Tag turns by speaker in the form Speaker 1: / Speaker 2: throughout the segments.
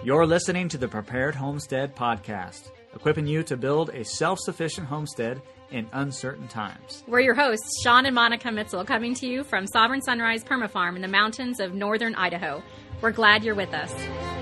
Speaker 1: You're listening to the Prepared Homestead Podcast, equipping you to build a self-sufficient homestead in uncertain times.
Speaker 2: We're your hosts, Sean and Monica Mitzel, coming to you from Sovereign Sunrise Permafarm in the mountains of northern Idaho. We're glad you're with us.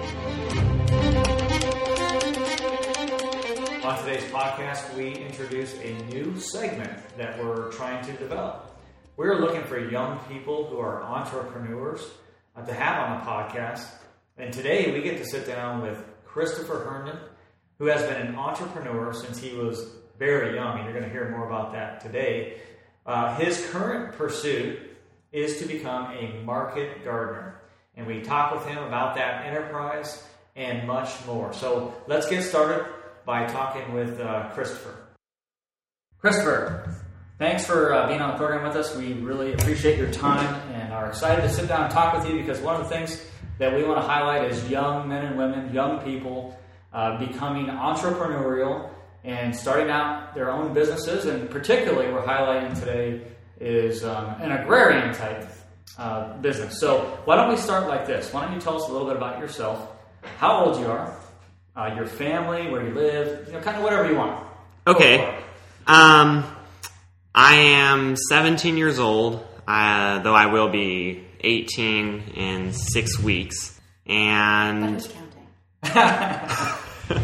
Speaker 1: On today's podcast, we introduce a new segment that we're trying to develop. We're looking for young people who are entrepreneurs to have on the podcast. And today we get to sit down with Christopher Herndon, who has been an entrepreneur since he was very young, and you're going to hear more about that today. His current pursuit is to become a market gardener. And we talk with him about that enterprise and much more. So let's get started by talking with Christopher. Christopher, thanks for being on the program with us. We really appreciate your time and are excited to sit down and talk with you because one of the things that we want to highlight is young men and women, young people becoming entrepreneurial and starting out their own businesses. And particularly we're highlighting today is an agrarian type business. So why don't we start like this? Why don't you tell us a little bit about yourself, how old you are, your family, where you live, kind of whatever you want.
Speaker 3: Okay. I am 17 years old, though I will be 18 in 6 weeks. And
Speaker 2: Who's counting?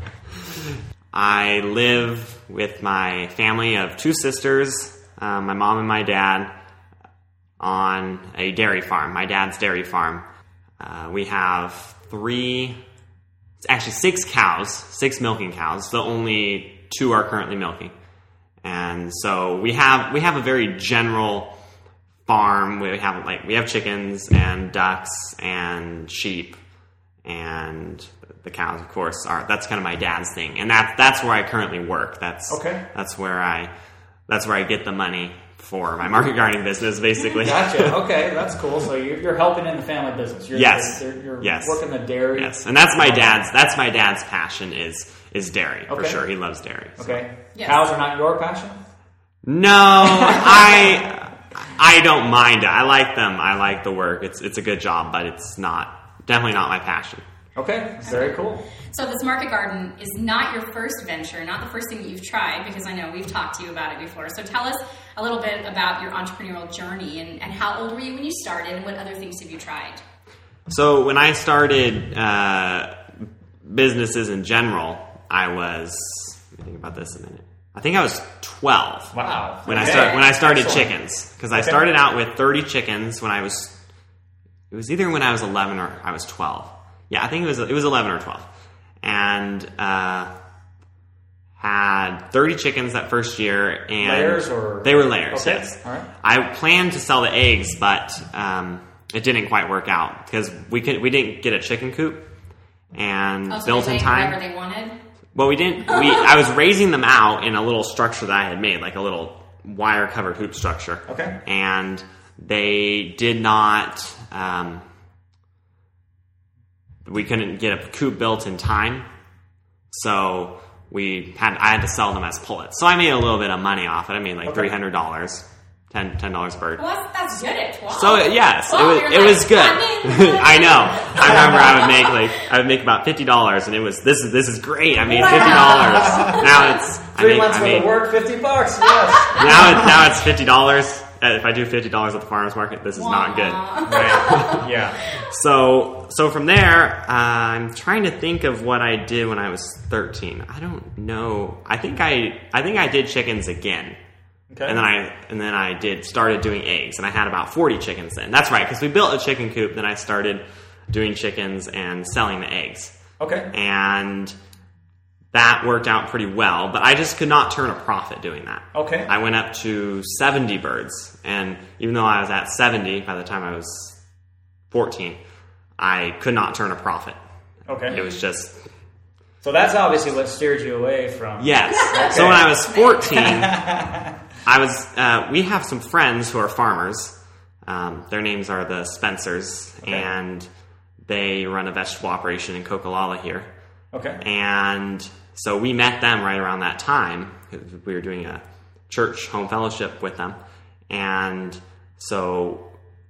Speaker 3: I live with my family of 2 sisters, my mom and my dad, on a dairy farm, my dad's dairy farm. We have 6 cows, 6 milking cows, though only 2 are currently milking. And so we have a very general farm. We have chickens and ducks and sheep, and the cows, of course, that's kind of my dad's thing. And that's where I currently work. That's where I get the money for my market gardening business, basically.
Speaker 1: Gotcha. Okay, that's cool. So you're helping in the family business. You're working the dairy.
Speaker 3: Yes, and that's my dad's passion is dairy, for sure. He loves dairy. So.
Speaker 1: Okay.
Speaker 2: Yes.
Speaker 1: Cows are not your passion?
Speaker 3: No, I don't mind it. I like them. I like the work. It's a good job, but it's definitely not my passion.
Speaker 1: Okay, very cool.
Speaker 2: So this market garden is not your first venture, not the first thing that you've tried, because I know we've talked to you about it before. So tell us a little bit about your entrepreneurial journey and how old were you when you started and what other things have you tried?
Speaker 3: So when I started businesses in general, let me think about this a minute. I think I was 12.
Speaker 1: Wow.
Speaker 3: When I started chickens, because I started out with 30 chickens it was either when I was 11 or I was 12. Yeah, I think it was 11 or 12. And had 30 chickens that first year. And
Speaker 1: layers or?
Speaker 3: They were layers,
Speaker 1: okay.
Speaker 3: yes.
Speaker 1: All right.
Speaker 3: I planned to sell the eggs, but it didn't quite work out because we didn't get a chicken coop and built in time.
Speaker 2: Whatever they wanted?
Speaker 3: Well, we didn't. I was raising them out in a little structure that I had made, like a little wire-covered hoop structure.
Speaker 1: Okay.
Speaker 3: And they did not. We couldn't get a coop built in time, so I had to sell them as pullets. So I made a little bit of money off it. I made like $300, $10 a bird.
Speaker 2: Well, that's good at 12.
Speaker 3: So yes,
Speaker 2: 12,
Speaker 3: it was good. I know. I remember I would make about $50, and this is great. I made $50. Now it's
Speaker 1: 3 months worth of work, $50. Yes.
Speaker 3: Now it's $50. If I do $50 at the farmer's market, this is not good.
Speaker 1: Right. Yeah.
Speaker 3: So from there, I'm trying to think of what I did when I was 13. I don't know. I think I did chickens again.
Speaker 1: Okay.
Speaker 3: And then I started doing eggs, and I had about 40 chickens then. That's right, because we built a chicken coop. Then I started doing chickens and selling the eggs.
Speaker 1: Okay.
Speaker 3: And that worked out pretty well, but I just could not turn a profit doing that.
Speaker 1: Okay.
Speaker 3: I went up to 70 birds, and even though I was at 70 by the time I was 14, I could not turn a profit.
Speaker 1: Okay.
Speaker 3: It was just...
Speaker 1: So that's obviously what steered you away from...
Speaker 3: Yes.
Speaker 1: Okay.
Speaker 3: So when I was 14, we have some friends who are farmers. Their names are the Spencers,
Speaker 1: okay.
Speaker 3: And they run a vegetable operation in Coquilala here.
Speaker 1: Okay.
Speaker 3: And so we met them right around that time. We were doing a church home fellowship with them. And so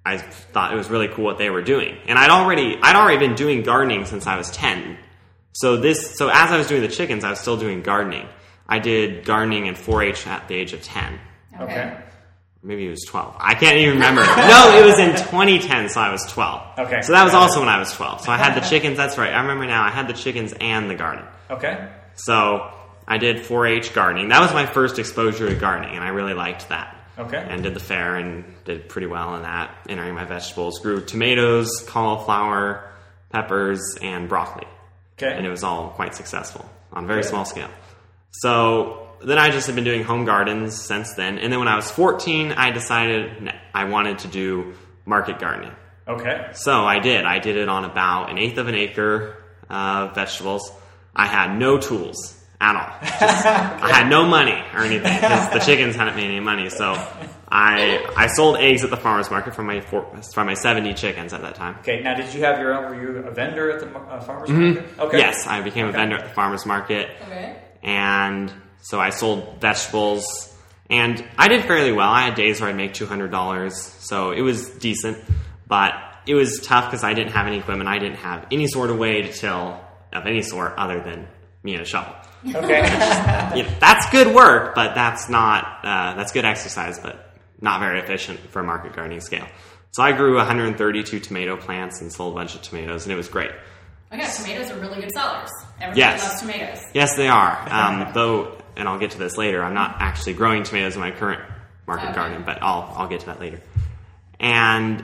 Speaker 3: I thought it was really cool what they were doing. And I'd already been doing gardening since I was 10. So as I was doing the chickens, I was still doing gardening. I did gardening in 4-H at the age of 10.
Speaker 1: Okay.
Speaker 3: Maybe it was 12. I can't even remember. No, it was in 2010, so I was 12.
Speaker 1: Okay.
Speaker 3: So that was also when I was 12. So I had the chickens, that's right. I remember now, I had the chickens and the garden.
Speaker 1: Okay.
Speaker 3: So I did 4-H gardening. That was my first exposure to gardening, and I really liked that.
Speaker 1: Okay.
Speaker 3: And did the fair and did pretty well in that, entering my vegetables. Grew tomatoes, cauliflower, peppers, and broccoli.
Speaker 1: Okay.
Speaker 3: And it was all quite successful on a very small scale. So then I just have been doing home gardens since then. And then when I was 14, I decided I wanted to do market gardening.
Speaker 1: Okay.
Speaker 3: So I did. I did it on about 1/8 of an acre of vegetables. I had no tools at all. I had no money or anything because the chickens hadn't made any money. So I sold eggs at the farmer's market from my 70 chickens at that time.
Speaker 1: Okay. Now, did you have your own? Were you a vendor at the farmer's market? Okay.
Speaker 3: Yes, I became a vendor at the farmer's market.
Speaker 2: Okay.
Speaker 3: And so I sold vegetables, and I did fairly well. I had days where I'd make $200, so it was decent, but it was tough because I didn't have any equipment. I didn't have any sort of way to till of any sort other than me and a shovel.
Speaker 1: Okay.
Speaker 3: That's good work, but that's good exercise, but not very efficient for a market gardening scale. So I grew 132 tomato plants and sold a bunch of tomatoes, and it was great.
Speaker 2: Okay, tomatoes are really good sellers. Everybody loves tomatoes.
Speaker 3: Yes, they are. Though, and I'll get to this later, I'm not actually growing tomatoes in my current market garden, but I'll get to that later. And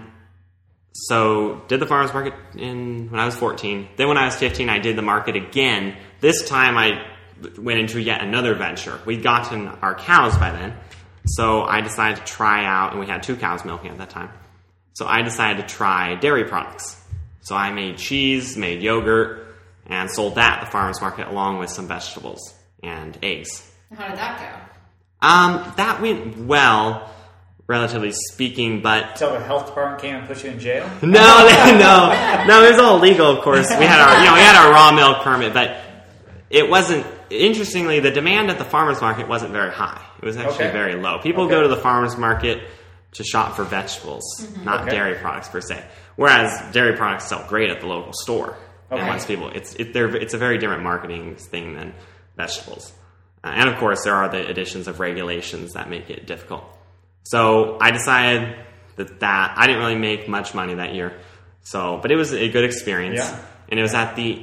Speaker 3: so did the farmer's market when I was 14. Then when I was 15, I did the market again. This time I went into yet another venture. We'd gotten our cows by then, so I decided to try out, and we had 2 cows milking at that time. So I decided to try dairy products. So I made cheese, made yogurt, and sold that at the farmer's market along with some vegetables and eggs.
Speaker 2: How did that go?
Speaker 3: That went well, relatively speaking, but...
Speaker 1: So the health department came and put you in jail?
Speaker 3: No, it was all legal, of course. We had our raw milk permit, but it wasn't... Interestingly, the demand at the farmer's market wasn't very high. It was actually very low. People go to the farmer's market to shop for vegetables, not dairy products per se. Whereas dairy products sell great at the local store. And once people, it's a very different marketing thing than vegetables. And of course, there are the additions of regulations that make it difficult. So I decided that I didn't really make much money that year. But it was a good experience. Yeah. And it was at the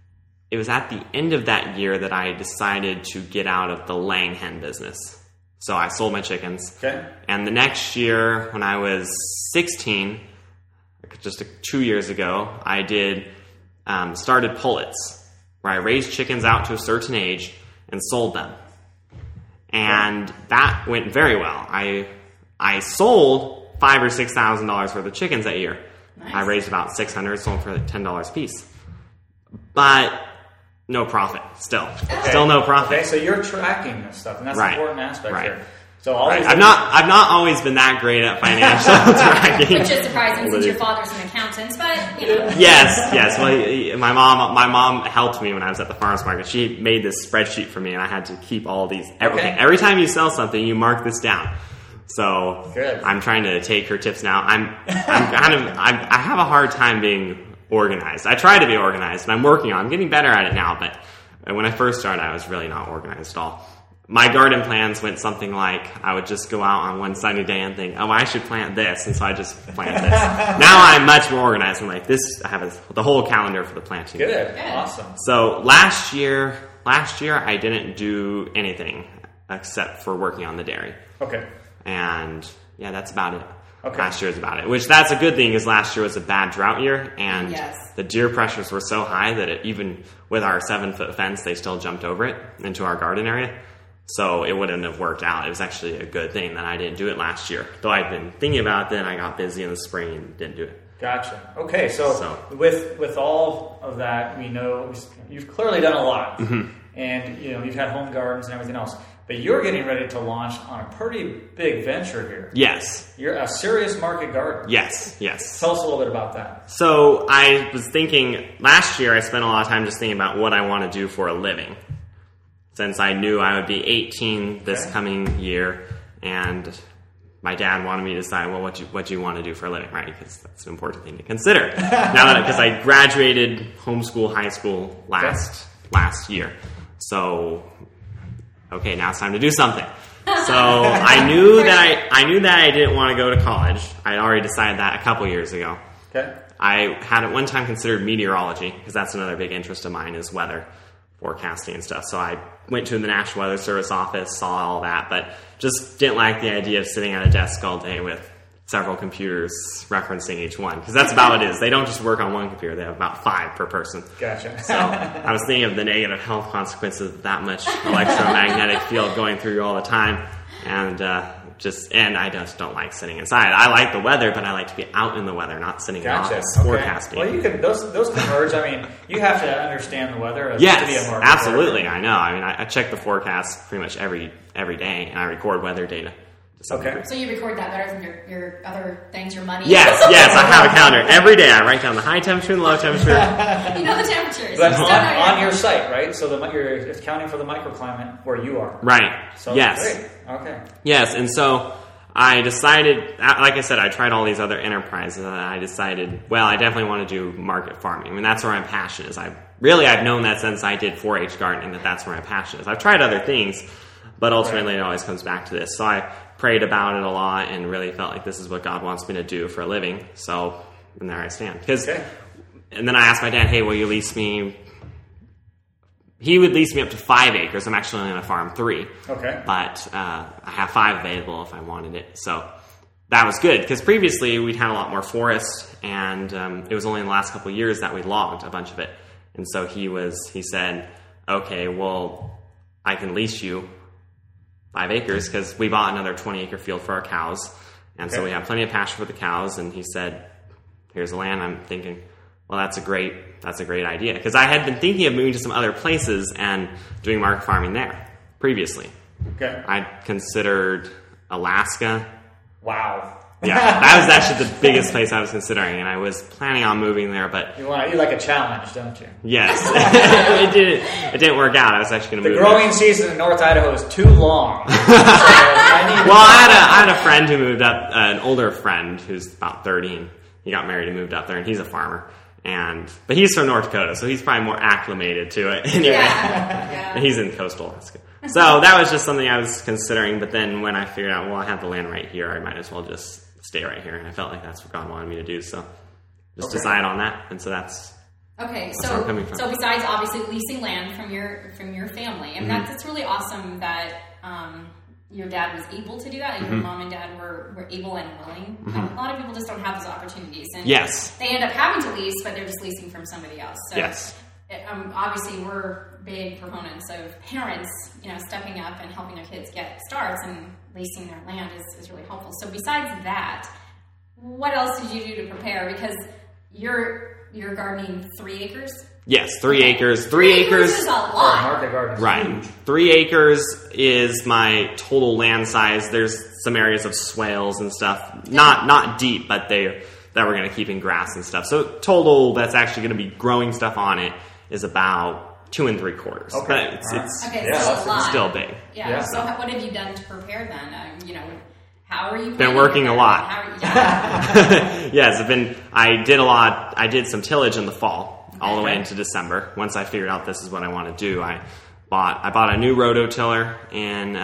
Speaker 3: end of that year that I decided to get out of the laying hen business. So I sold my chickens. Okay. And the next year, when I was 16, just 2 years ago, I started pullets, where I raised chickens out to a certain age and sold them. And that went very well. I sold $5,000 or $6,000 worth of chickens that year. Nice. I raised about $600, sold for like $10 a piece. But no profit, still. Okay. Still no profit.
Speaker 1: Okay, so you're tracking this stuff, and that's an important aspect here. So
Speaker 3: I've not always been that great at financial tracking.
Speaker 2: Which is surprising since your father's an accountant, but you know.
Speaker 3: Yes. Well, my mom helped me when I was at the farmer's market. She made this spreadsheet for me, and I had to keep all these. Every time you sell something, you mark this down. So good. I'm trying to take her tips now. I have a hard time being organized. I try to be organized, and I'm working on it. I'm getting better at it now, but when I first started, I was really not organized at all. My garden plans went something like I would just go out on one sunny day and think, I should plant this, and so I just plant this. Now I'm much more organized. I'm like, I have the whole calendar for the planting.
Speaker 1: Good. Awesome.
Speaker 3: So last year I didn't do anything except for working on the dairy.
Speaker 1: Okay.
Speaker 3: And yeah, that's about it. Okay. Last year is about it, which that's a good thing because last year was a bad drought year, and the deer pressures were so high that even with our 7-foot fence, they still jumped over it into our garden area. So it wouldn't have worked out. It was actually a good thing that I didn't do it last year. Though I'd been thinking about it, then I got busy in the spring and didn't do it.
Speaker 1: Gotcha. Okay, so with all of that, we know you've clearly done a lot. Mm-hmm. And you've had home gardens and everything else. But you're getting ready to launch on a pretty big venture here.
Speaker 3: Yes.
Speaker 1: You're a serious market garden.
Speaker 3: Yes.
Speaker 1: Tell us a little bit about that.
Speaker 3: So I was thinking, last year I spent a lot of time just thinking about what I want to do for a living. Since I knew I would be 18 this coming year, and my dad wanted me to decide, well, what do you want to do for a living, right? Because that's an important thing to consider. Because I graduated homeschool high school last year. So, okay, now it's time to do something. So I knew that I didn't want to go to college. I already decided that a couple years ago.
Speaker 1: Okay.
Speaker 3: I had at one time considered meteorology, because that's another big interest of mine, is weather forecasting and stuff. So I went to the National Weather Service office, saw all that, but just didn't like the idea of sitting at a desk all day with several computers referencing each one, because that's about what it is. They don't just work on one computer. They have about 5 per person.
Speaker 1: Gotcha.
Speaker 3: So I was thinking of the negative health consequences of that much electromagnetic field going through you all the time, and I just don't like sitting inside. I like the weather, but I like to be out in the weather, not sitting in the office forecasting.
Speaker 1: Well, you can those converge. I mean, you have to understand the weather to be a
Speaker 3: Yes,
Speaker 1: market
Speaker 3: absolutely.
Speaker 1: reporter.
Speaker 3: I know. I mean, I check the forecast pretty much every day, and I record weather data. to some degree.
Speaker 2: So you record that better than your other things, your money?
Speaker 3: Yes, I have a calendar. Every day I write down the high temperature and the low temperature.
Speaker 2: You know the temperatures.
Speaker 1: But
Speaker 2: You
Speaker 1: on your site, right? So you're accounting for the microclimate where you are.
Speaker 3: Right.
Speaker 1: So,
Speaker 3: yes.
Speaker 1: Great. Okay.
Speaker 3: Yes, and so I decided, like I said, I tried all these other enterprises, and I decided, well, I definitely want to do market farming. I mean, that's where my passion is. I've known that since I did 4-H gardening, that's where my passion is. I've tried other things, but ultimately it always comes back to this. So I prayed about it a lot and really felt like this is what God wants me to do for a living. So, and there I stand. And then I asked my dad, hey, will you lease me? He would lease me up to 5 acres. I'm actually only going to farm 3.
Speaker 1: Okay.
Speaker 3: But I have 5 available if I wanted it. So that was good, because previously we'd had a lot more forest, and it was only in the last couple of years that we logged a bunch of it. And so he said, okay, well, I can lease you 5 acres, because we bought another 20-acre field for our cows. And so we have plenty of pasture for the cows. And he said, here's the land. I'm thinking, well, that's a great idea. Because I had been thinking of moving to some other places and doing market farming there previously.
Speaker 1: Okay.
Speaker 3: I'd considered Alaska.
Speaker 1: Wow.
Speaker 3: Yeah, that was actually the biggest place I was considering, and I was planning on moving there, but
Speaker 1: you like a challenge, don't you?
Speaker 3: Yes, it didn't work out. I was actually going to move.
Speaker 1: The growing season in North Idaho is too long.
Speaker 3: I had a friend who moved up, an older friend who's about 30, and he got married and moved up there, and he's a farmer. But he's from North Dakota, so he's probably more acclimated to it. Anyway,
Speaker 2: Yeah.
Speaker 3: He's in coastal Alaska. So that was just something I was considering. But then when I figured out, well, I have the land right here, I might as well just stay right here. And I felt like that's what God wanted me to do. So just decide on that. And so that's
Speaker 2: okay.
Speaker 3: where I'm coming from.
Speaker 2: So besides obviously leasing land from your family, and that's really awesome that your dad was able to do that, and your mom and dad were able and willing. A lot of people just don't have those opportunities, and they end up having to lease, but they're just leasing from somebody else. So obviously we're big proponents of parents, stepping up and helping their kids get starts, and leasing their land is really helpful. So besides that, what else did you do to prepare? Because you're gardening 3 acres.
Speaker 3: Yes, 3 acres. 3 acres
Speaker 2: is a lot.
Speaker 1: Market garden is
Speaker 3: right.
Speaker 1: huge.
Speaker 3: 3 acres is my total land size. There's some areas of swales and stuff, not deep, but that we're going to keep in grass and stuff. So total, that's actually going to be growing stuff on it, is about 2 3/4.
Speaker 1: Okay.
Speaker 3: But it's still big.
Speaker 2: Yeah. So what have you done to prepare then? How are you?
Speaker 3: Been working a lot. Yes, I did some tillage in the fall, all the way into December. Once I figured out this is what I want to do, I bought a new rototiller in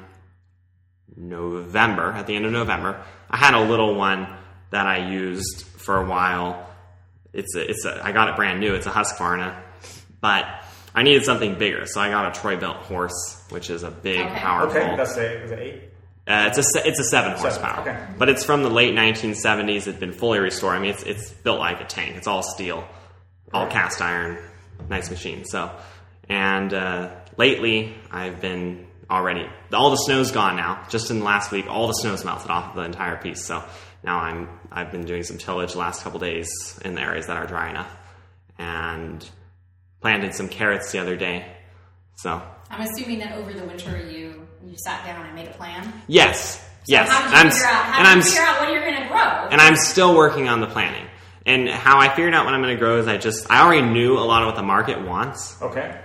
Speaker 3: November. At the end of November, I had a little one that I used for a while. I got it brand new. It's a Husqvarna, but I needed something bigger, so I got a Troy-Bilt horse, which is a big, powerful.
Speaker 1: Okay, was it 8?
Speaker 3: It's a 7 horsepower,
Speaker 1: okay.
Speaker 3: But it's from the late 1970s. It's been fully restored. I mean, it's built like a tank. It's all steel, all cast iron, nice machine. So, and lately I've been all the snow's gone now. Just in the last week, all the snow's melted off the entire piece. So now I've been doing some tillage the last couple days in the areas that are dry enough, and planted some carrots the other day. So
Speaker 2: I'm assuming that over the winter you sat down and made a plan.
Speaker 3: Yes.
Speaker 2: So how did you figure out what you're going to grow?
Speaker 3: And I'm still working on the planning. And how I figured out what I'm going to grow is I already knew a lot of what the market wants.
Speaker 1: Okay.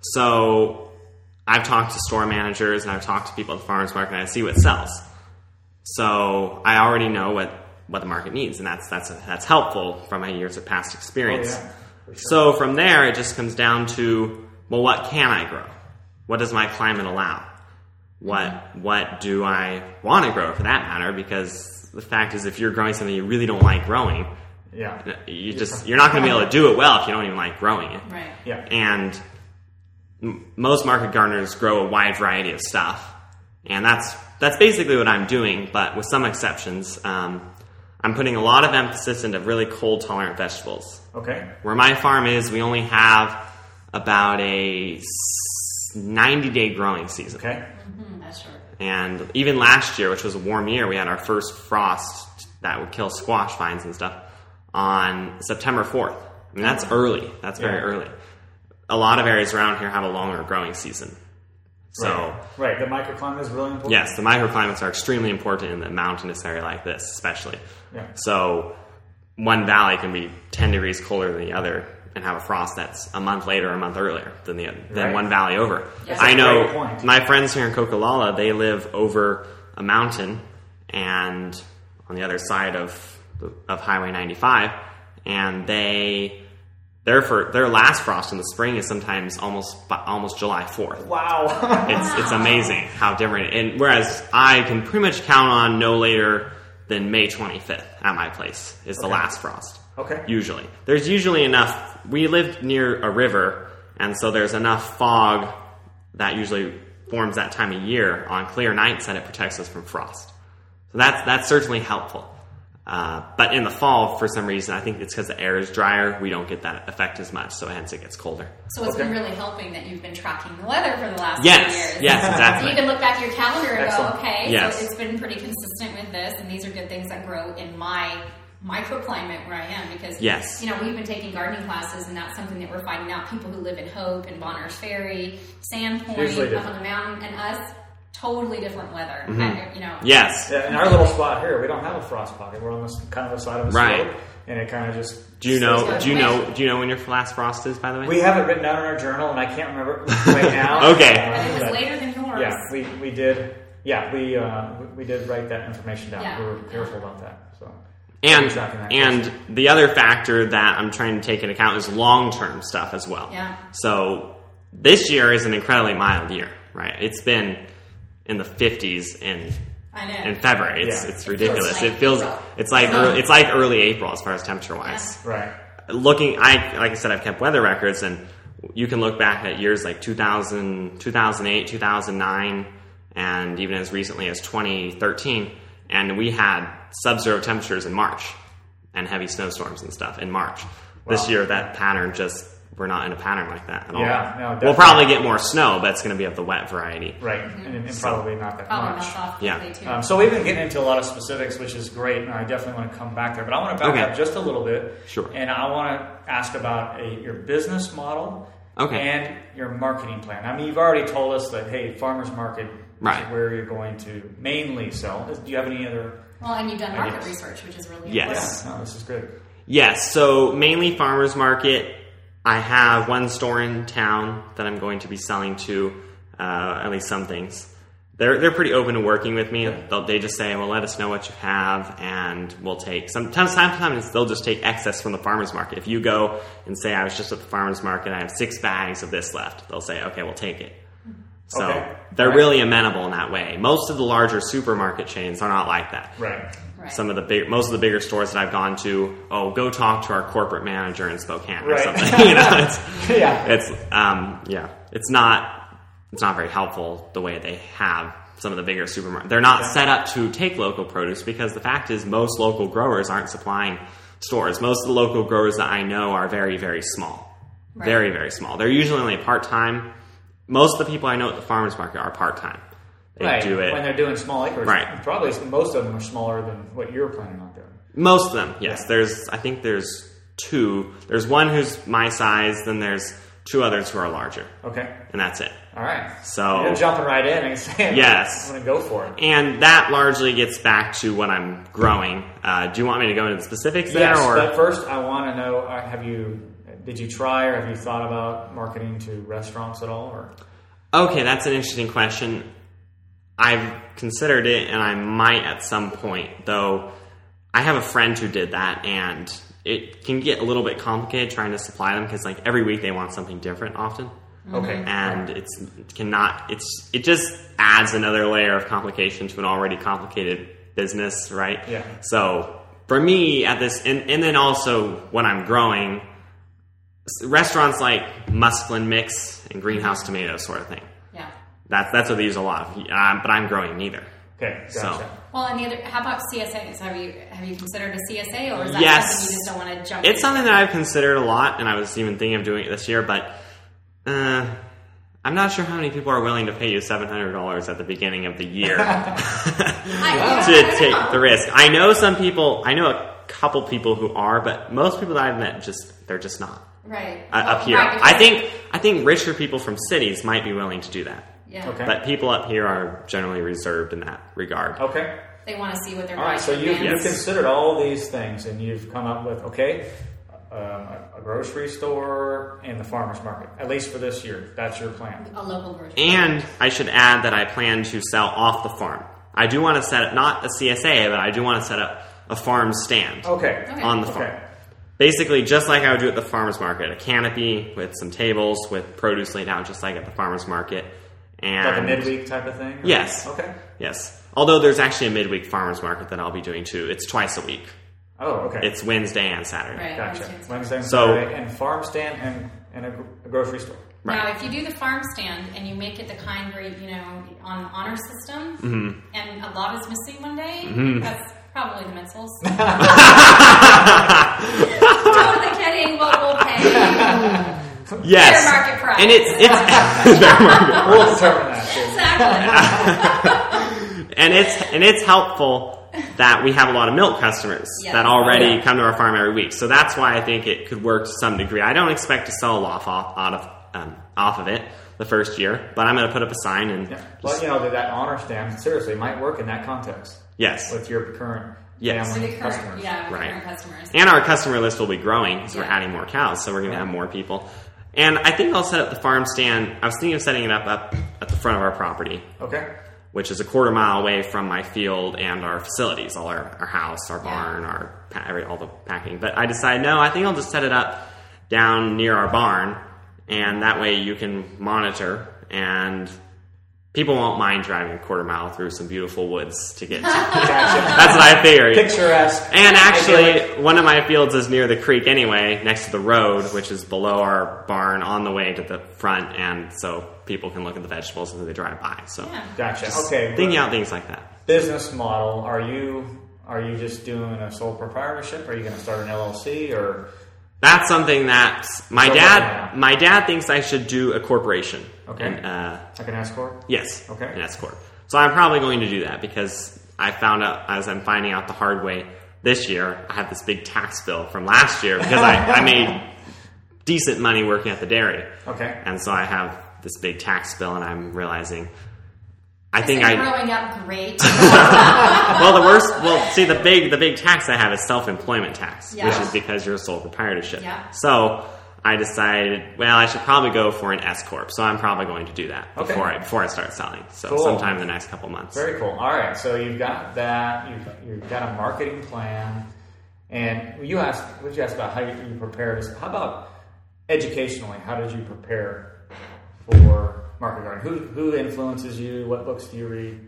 Speaker 3: So I've talked to store managers and I've talked to people at the farmers market, and I see what sells. So I already know what the market needs, and that's helpful from my years of past experience.
Speaker 1: Oh, yeah, for sure.
Speaker 3: So from there, it just comes down to, well, what can I grow? What does my climate allow? What do I want to grow, for that matter? Because the fact is, if you're growing something you really don't like growing,
Speaker 1: Yeah.
Speaker 3: you're not going to be able to do it well if you don't even like growing it.
Speaker 2: Right.
Speaker 1: Yeah.
Speaker 3: And most market gardeners grow a wide variety of stuff, and that's basically what I'm doing. But with some exceptions, I'm putting a lot of emphasis into really cold tolerant vegetables.
Speaker 1: Okay.
Speaker 3: Where my farm is, we only have about a 90-day growing season.
Speaker 1: Okay.
Speaker 2: That's short.
Speaker 3: And even last year, which was a warm year, we had our first frost that would kill squash vines and stuff on September 4th. I mean, that's early. That's very early. A lot of areas around here have a longer growing season. So,
Speaker 1: right. The microclimate is really important.
Speaker 3: yes, the microclimates are extremely important in a mountainous area like this, especially.
Speaker 1: Yeah.
Speaker 3: So, one valley can be 10 degrees colder than the other and have a frost that's a month later, a month earlier than
Speaker 1: Right.
Speaker 3: one valley over.
Speaker 2: That's
Speaker 3: I
Speaker 1: a
Speaker 3: know
Speaker 1: great point.
Speaker 3: my friends here in Coquilala, they live over a mountain and on the other side of Highway 95, and their last frost in the spring is sometimes almost July 4th.
Speaker 1: Wow.
Speaker 3: It's amazing how different. And whereas I can pretty much count on no later than May 25th at my place is the last frost.
Speaker 1: Okay.
Speaker 3: Usually. There's usually enough. We live near a river, and so there's enough fog that usually forms that time of year on clear nights that it protects us from frost. So that's certainly helpful. But in the fall, for some reason, I think it's because the air is drier, we don't get that effect as much, so hence it gets colder.
Speaker 2: So it's been really helping that you've been tracking the weather for the last
Speaker 3: Yes,
Speaker 2: few years.
Speaker 3: yes,
Speaker 2: So
Speaker 3: exactly.
Speaker 2: you can look back at your calendar and
Speaker 1: Excellent.
Speaker 2: go, okay,
Speaker 3: Yes.
Speaker 2: so it's been pretty consistent with this, and these are good things that grow in my microclimate where I am, because
Speaker 3: Yes.
Speaker 2: we've been taking gardening classes, and that's something that we're finding out. People who live in Hope and Bonners Ferry, Sandpoint,
Speaker 1: Hugely
Speaker 2: up on the mountain, and us, totally different weather.
Speaker 3: Yes.
Speaker 1: Yeah, in our little spot here, we don't have a frost pocket. We're on this kind of the side of a
Speaker 3: Right.
Speaker 1: slope, and it kind of just.
Speaker 3: Do you know when your last frost is, by the way?
Speaker 1: We have it written down in our journal, and I can't remember right now.
Speaker 3: Okay.
Speaker 2: But it was
Speaker 1: but
Speaker 2: later than yours.
Speaker 1: Yeah, we did. Yeah, we did write that information down.
Speaker 2: Yeah.
Speaker 1: We were careful about that. So.
Speaker 3: And
Speaker 1: Tracking that
Speaker 3: and the other factor that I'm trying to take into account is long-term stuff as well.
Speaker 2: Yeah.
Speaker 3: So this year is an incredibly mild year, right? It's been in the 50s in
Speaker 2: I know.
Speaker 3: February.
Speaker 1: Yeah.
Speaker 3: It's ridiculous.
Speaker 2: like
Speaker 3: It feels
Speaker 2: April.
Speaker 3: it's like early April as far as temperature wise.
Speaker 1: Right.
Speaker 3: Like I said, I've kept weather records, and you can look back at years like 2000, 2008, 2009, and even as recently as 2013, and we had sub-zero temperatures in March and heavy snowstorms and stuff in March. This year, that pattern we're not in a pattern like that at all.
Speaker 1: Yeah, no,
Speaker 3: we'll
Speaker 1: definitely.
Speaker 3: probably get more snow, but it's going to be of the wet variety.
Speaker 1: Right. And probably not that
Speaker 2: Probably
Speaker 1: much.
Speaker 2: not off
Speaker 3: Yeah.
Speaker 2: quickly, too.
Speaker 1: So we've been getting into a lot of specifics, which is great, and I definitely want to come back there. But I want to back
Speaker 3: Okay.
Speaker 1: up just a little bit.
Speaker 3: Sure.
Speaker 1: And I want to ask about your business model
Speaker 3: Okay.
Speaker 1: and your marketing plan. I mean, you've already told us that, hey, farmer's market
Speaker 3: Right.
Speaker 1: is where you're going to mainly sell. Do you have any other...
Speaker 2: Well, and you've done market
Speaker 1: Ideas.
Speaker 2: research, which is really
Speaker 3: Yes.
Speaker 1: Yeah, no, this is good.
Speaker 3: Yes, so mainly farmers market. I have one store in town that I'm going to be selling to, at least some things. They're pretty open to working with me. They just say, well, let us know what you have, and we'll take. Sometimes they'll just take excess from the farmer's market. If you go and say, I was just at the farmer's market, I have 6 bags of this left, they'll say, okay, we'll take it. So
Speaker 1: Okay.
Speaker 3: they're
Speaker 1: Right.
Speaker 3: really amenable in that way. Most of the larger supermarket chains are not like that.
Speaker 1: Right.
Speaker 2: Right.
Speaker 3: Most of the bigger stores that I've gone to, go talk to our corporate manager in Spokane or
Speaker 1: Right.
Speaker 3: something.
Speaker 1: Yeah.
Speaker 3: It's not very helpful the way they have some of the bigger supermarkets. They're not set up to take local produce, because the fact is most local growers aren't supplying stores. Most of the local growers that I know are very, very small.
Speaker 2: Right.
Speaker 3: Very, very small. They're usually only part-time. Most of the people I know at the farmers market are part-time. They
Speaker 1: Right.
Speaker 3: do it.
Speaker 1: When they're doing small acreage.
Speaker 3: Right.
Speaker 1: Probably most of them are smaller than what you're planning on doing.
Speaker 3: Most of them, yes.
Speaker 1: Yeah.
Speaker 3: I think there's 2. There's one who's my size, then there's 2 others who are larger,
Speaker 1: Okay.
Speaker 3: and that's it.
Speaker 1: All right.
Speaker 3: So-
Speaker 1: You're jumping right in and saying,
Speaker 3: Yes.
Speaker 1: I'm going to go for it.
Speaker 3: And that largely gets back to what I'm growing. Do you want me to go into the specifics there?
Speaker 1: Yes,
Speaker 3: Or?
Speaker 1: but first I want to know, did you try or have you thought about marketing to restaurants at all? Or
Speaker 3: Okay, that's an interesting question. I've considered it, and I might at some point, though I have a friend who did that, and it can get a little bit complicated trying to supply them because like every week they want something different often.
Speaker 1: Okay.
Speaker 3: And it just adds another layer of complication to an already complicated business, right?
Speaker 1: Yeah.
Speaker 3: So for me at this, and then also when I'm growing, restaurants like Musclin Mix and Greenhouse Tomatoes sort of thing.
Speaker 2: Yeah.
Speaker 3: That's what they use a lot of, but I'm growing neither.
Speaker 1: Okay, gotcha.
Speaker 3: So.
Speaker 2: Well, and the other, how about CSAs? Have you considered a CSA, or is that
Speaker 3: Yes.
Speaker 2: something you just don't want to jump
Speaker 3: It's
Speaker 2: into?
Speaker 3: something that I've considered a lot, and I was even thinking of doing it this year, but I'm not sure how many people are willing to pay you $700 at the beginning of the year to take the risk. I know a couple people who are, but most people that I've met they're just not.
Speaker 2: Right.
Speaker 3: Up here.
Speaker 2: Right,
Speaker 3: I think richer people from cities might be willing to do that.
Speaker 2: Yeah.
Speaker 1: Okay.
Speaker 3: But people up here are generally reserved in that regard.
Speaker 1: Okay.
Speaker 2: They want to see what they're
Speaker 1: All right,
Speaker 2: buying
Speaker 1: so
Speaker 2: in
Speaker 1: you've
Speaker 2: advance.
Speaker 1: considered all these things, and you've come up with, a grocery store and the farmer's market, at least for this year. That's your plan.
Speaker 2: A local grocery.
Speaker 3: And I should add that I plan to sell off the farm. I do want to set up, not a CSA, but I do want to set up a farm stand
Speaker 1: Okay.
Speaker 3: on the farm. Basically, just like I would do at the farmer's market, a canopy with some tables with produce laid out, just like at the farmer's market. And
Speaker 1: Like a midweek type of thing? Or?
Speaker 3: Yes.
Speaker 1: Okay.
Speaker 3: Yes. Although there's actually a midweek farmer's market that I'll be doing too. It's twice a week.
Speaker 1: Oh, okay.
Speaker 3: It's Wednesday and Saturday.
Speaker 2: Right.
Speaker 1: Gotcha. Wednesday and
Speaker 3: So-
Speaker 1: Saturday, and farm stand and a grocery store.
Speaker 3: Right.
Speaker 2: Now, if you do the farm stand and you make it the kind where, on honor system,
Speaker 3: Mm-hmm.
Speaker 2: and a lot is missing one day, that's probably the Mitzels. Totally kidding, but we'll pay.
Speaker 3: Yes.
Speaker 2: Fair market price.
Speaker 3: And it's fair market.
Speaker 1: We'll determine that.
Speaker 2: Exactly.
Speaker 3: And it's helpful that we have a lot of milk customers
Speaker 2: Yes.
Speaker 3: that already
Speaker 1: Oh, yeah.
Speaker 3: come to our farm every week. So that's why I think it could work to some degree. I don't expect to sell a lot off of it the first year, but I'm going to put up a sign and
Speaker 1: Yeah. Well, that honor stand seriously might work in that context
Speaker 3: yes.
Speaker 1: with your current
Speaker 3: Yes.
Speaker 2: For
Speaker 1: family
Speaker 2: the current,
Speaker 1: customers.
Speaker 2: with
Speaker 3: Right.
Speaker 2: current customers.
Speaker 3: And our customer list will be growing because we're
Speaker 2: Yeah.
Speaker 3: adding more cows, so we're going to
Speaker 1: Yeah.
Speaker 3: have more people. And I think I'll set up the farm stand. I was thinking of setting it up at the front of our property,
Speaker 1: Okay.
Speaker 3: which is a quarter mile away from my field and our facilities, all our house, our barn, all the packing. But I decided, no, I think I'll just set it up down near our barn, and that way you can monitor, and people won't mind driving a quarter mile through some beautiful woods to get to.
Speaker 1: Gotcha.
Speaker 3: That's what I figured.
Speaker 1: Picturesque.
Speaker 3: And actually,
Speaker 1: Idyllic.
Speaker 3: one of my fields is near the creek anyway, next to the road, which is below our barn on the way to the front, and so people can look at the vegetables as they drive by. So,
Speaker 2: Yeah.
Speaker 1: Gotcha. Okay.
Speaker 3: thinking out things like that.
Speaker 1: Business model. Are you just doing a sole proprietorship? Are you going to start an LLC or?
Speaker 3: That's something that my
Speaker 1: So
Speaker 3: dad. My dad thinks I should do a corporation.
Speaker 1: Okay.
Speaker 3: And,
Speaker 1: Like an S corp?
Speaker 3: yes.
Speaker 1: Okay.
Speaker 3: An S corp. So I'm probably going to do that because I found out, as I'm finding out the hard way this year, I have this big tax bill from last year because I made decent money working at the dairy.
Speaker 1: Okay.
Speaker 3: And so I have this big tax bill, and I'm realizing
Speaker 2: Growing up great.
Speaker 3: see, the big tax I have is self-employment tax,
Speaker 2: Yeah.
Speaker 3: which is because you're a sole proprietorship.
Speaker 2: Yeah.
Speaker 3: So I decided, well, I should probably go for an S corp. So I'm probably going to do that
Speaker 1: Okay.
Speaker 3: before I start selling. So
Speaker 1: Cool.
Speaker 3: sometime in the next couple months.
Speaker 1: Very cool. All right. So you've got that. You've got a marketing plan, and you asked. What did you ask about? How you prepared? How about educationally? How did you prepare for market garden? Who influences you? What books do you read?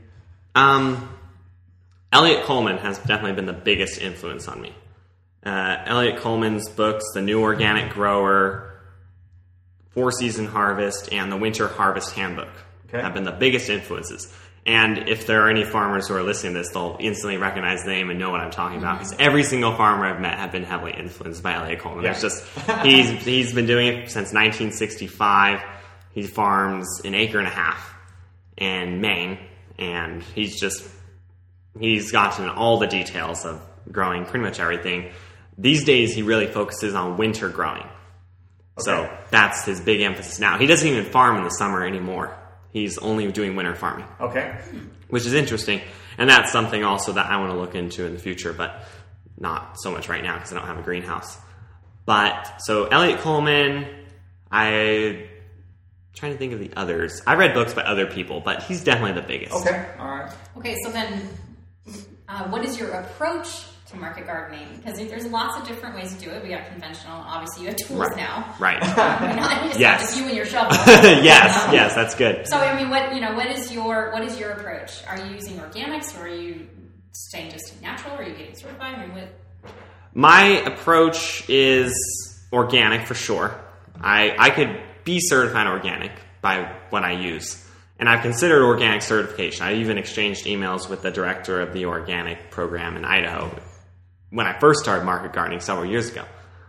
Speaker 3: Elliot Coleman has definitely been the biggest influence on me. Elliot Coleman's books, The New Organic Grower, 4-Season Harvest, and the Winter Harvest Handbook have been the biggest influences. And if there are any farmers who are listening to this, they'll instantly recognize the name and know what I'm talking about. Because every single farmer I've met have been heavily influenced by Elliot Coleman.
Speaker 1: Yeah.
Speaker 3: It's just he's been doing it since 1965. He farms an acre and a half in Maine, and he's gotten all the details of growing pretty much everything. These days, he really focuses on winter growing. So that's his big emphasis now. He doesn't even farm in the summer anymore. He's only doing winter farming,
Speaker 1: Okay.
Speaker 3: which is interesting. And that's something also that I want to look into in the future, but not so much right now because I don't have a greenhouse. But so Elliot Coleman, I trying to think of the others. I read books by other people, but he's definitely the biggest.
Speaker 1: Okay, all right.
Speaker 2: Okay, so then what is your approach to market gardening? Because there's lots of different ways to do it. We got conventional. Obviously, you have tools now.
Speaker 3: Right.
Speaker 2: It's not just you and your shovel.
Speaker 3: yes, that's good.
Speaker 2: So I mean, what is your approach? Are you using organics, or are you staying just natural, or are you getting certified? I mean, what?
Speaker 3: My approach is organic for sure. I could be certified organic by what I use. And I've considered organic certification. I even exchanged emails with the director of the organic program in Idaho when I first started market gardening several years ago.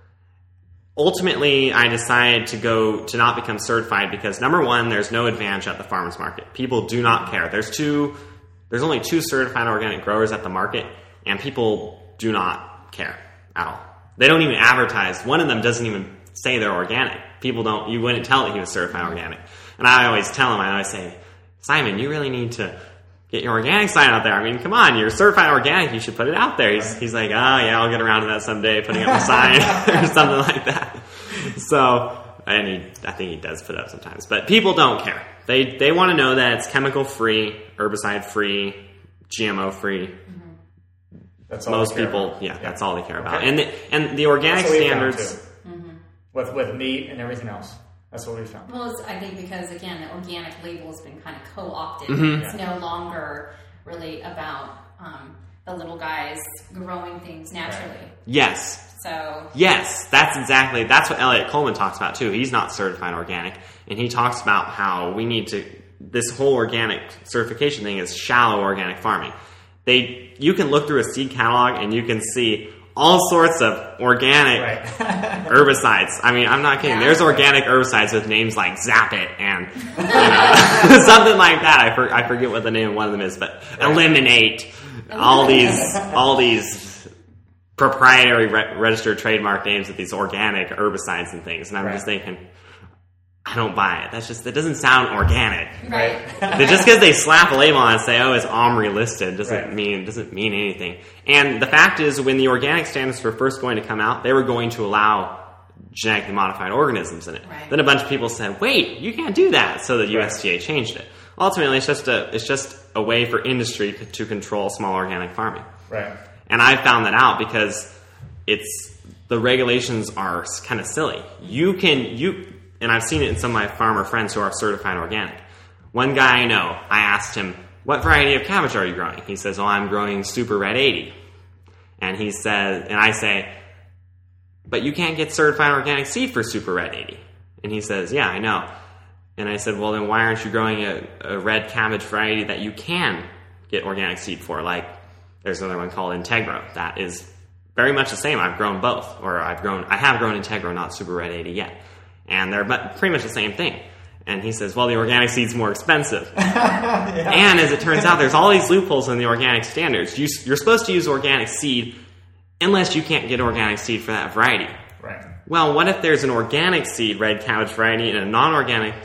Speaker 3: Ultimately, I decided to not become certified because, number one, there's no advantage at the farmer's market. People do not care. There's only 2 certified organic growers at the market, and people do not care at all. They don't even advertise. One of them doesn't even say they're organic. You wouldn't tell that he was certified organic. And I always tell him, I always say, Simon, you really need to get your organic sign out there. I mean, come on, you're certified organic, you should put it out there. He's like, yeah, I'll get around to that someday, putting up a sign or something like that. So, and I think he does put it up sometimes. But people don't care. They want to know that it's chemical-free, herbicide-free, GMO-free.
Speaker 1: That's all
Speaker 3: Most people, that's all they care about. And the organic standards...
Speaker 1: With meat and everything else. That's what we found.
Speaker 2: Well, I think because, again, the organic label has been kind of co-opted.
Speaker 3: Mm-hmm.
Speaker 2: It's no longer really about the little guys growing things naturally.
Speaker 1: Right.
Speaker 3: Yes.
Speaker 2: So...
Speaker 3: Yes, that's what Elliot Coleman talks about, too. He's not certified organic. And he talks about how this whole organic certification thing is shallow organic farming. You can look through a seed catalog and you can see all sorts of organic herbicides. I mean, I'm not kidding. There's organic herbicides with names like Zap It and something like that. I forget what the name of one of them is, but Eliminate. All these proprietary registered trademark names with these organic herbicides and things. And I'm just thinking, I don't buy it. That doesn't sound organic.
Speaker 2: Right.
Speaker 3: Just because they slap a label on it and say, it's OMRI listed doesn't mean anything. And the fact is, when the organic standards were first going to come out, they were going to allow genetically modified organisms in it.
Speaker 2: Right.
Speaker 3: Then a bunch of people said, wait, you can't do that. So the USDA changed it. Ultimately, it's just a way for industry to control small organic farming.
Speaker 1: Right.
Speaker 3: And I found that out because the regulations are kind of silly. And I've seen it in some of my farmer friends who are certified organic. One guy I know, I asked him, what variety of cabbage are you growing? He says, I'm growing Super Red 80. And I say, but you can't get certified organic seed for Super Red 80. And he says, yeah, I know. And I said, well, then why aren't you growing a red cabbage variety that you can get organic seed for? Like, there's another one called Integro. That is very much the same. I've grown both. I have grown Integro, not Super Red 80 yet. And they're pretty much the same thing. And he says, well, the organic seed's more expensive. And as it turns out, there's all these loopholes in the organic standards. You're supposed to use organic seed unless you can't get organic seed for that variety.
Speaker 1: Right.
Speaker 3: Well, what if there's an organic seed red cabbage variety and a non-organic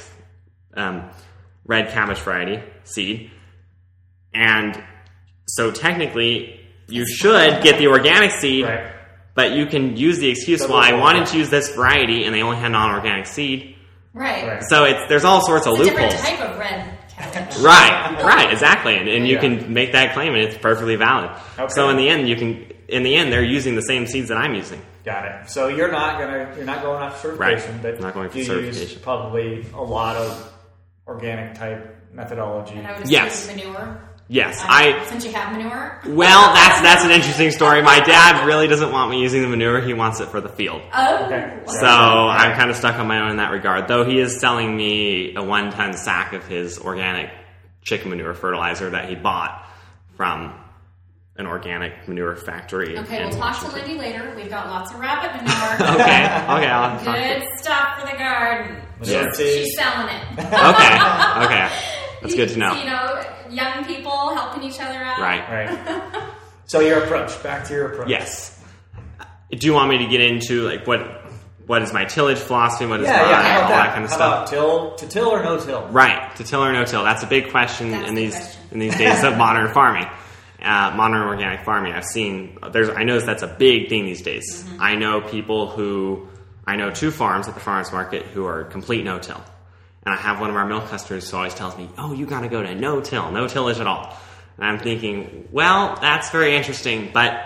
Speaker 3: red cabbage variety seed? And so technically, you should get the organic seed.
Speaker 1: Right.
Speaker 3: But you can use the excuse, I wanted to use this variety, and they only had non-organic seed.
Speaker 2: Right.
Speaker 3: So there's all sorts of loopholes.
Speaker 2: It's a different type of red cabbage.
Speaker 3: Right, exactly, and you can make that claim, and it's perfectly valid.
Speaker 1: Okay.
Speaker 3: So in the end, they're using the same seeds that I'm using.
Speaker 1: Got it. So you're not going off certification, but
Speaker 3: not going for
Speaker 1: you
Speaker 3: certification.
Speaker 1: use probably a lot of organic type methodology.
Speaker 2: And I would
Speaker 3: Yes.
Speaker 2: manure.
Speaker 3: Yes,
Speaker 2: since you have manure.
Speaker 3: Well, that's an interesting story. My dad really doesn't want me using the manure; he wants it for the field.
Speaker 2: Oh.
Speaker 1: Okay.
Speaker 3: So I'm kind of stuck on my own in that regard. Though he is selling me a 1-ton sack of his organic chicken manure fertilizer that he bought from an organic manure factory.
Speaker 2: Okay, we'll talk to Lindy later. We've got lots of rabbit manure.
Speaker 3: Okay, I'll talk to you.
Speaker 2: Good stuff for the garden.
Speaker 1: Yes.
Speaker 2: She's selling it.
Speaker 3: Okay. That's good to know.
Speaker 2: Young people helping each other out.
Speaker 1: Right. So your approach. Back to your approach.
Speaker 3: Yes. Do you want me to get into like what is my tillage philosophy? What is
Speaker 1: all
Speaker 3: that kind of
Speaker 1: stuff?
Speaker 3: stuff?
Speaker 1: How about to till or no till?
Speaker 3: Right. To till or no till. That's a big question in these days of modern farming. Modern organic farming. I noticed that's a big thing these days. Mm-hmm. I know 2 farms at the farmers market who are complete no-till. And I have one of our milk customers who always tells me, oh, you got to go to no-till, no tillage at all. And I'm thinking, well, that's very interesting, but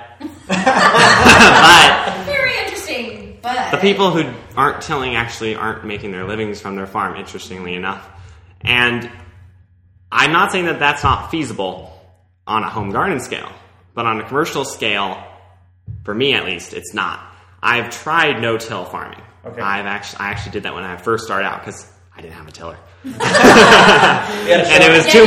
Speaker 2: Very interesting, but
Speaker 3: the people who aren't tilling actually aren't making their livings from their farm, interestingly enough. And I'm not saying that that's not feasible on a home garden scale, but on a commercial scale, for me at least, it's not. I've tried no-till farming.
Speaker 1: Okay.
Speaker 3: I actually did that when I first started out because I didn't have a tiller.
Speaker 1: And
Speaker 3: And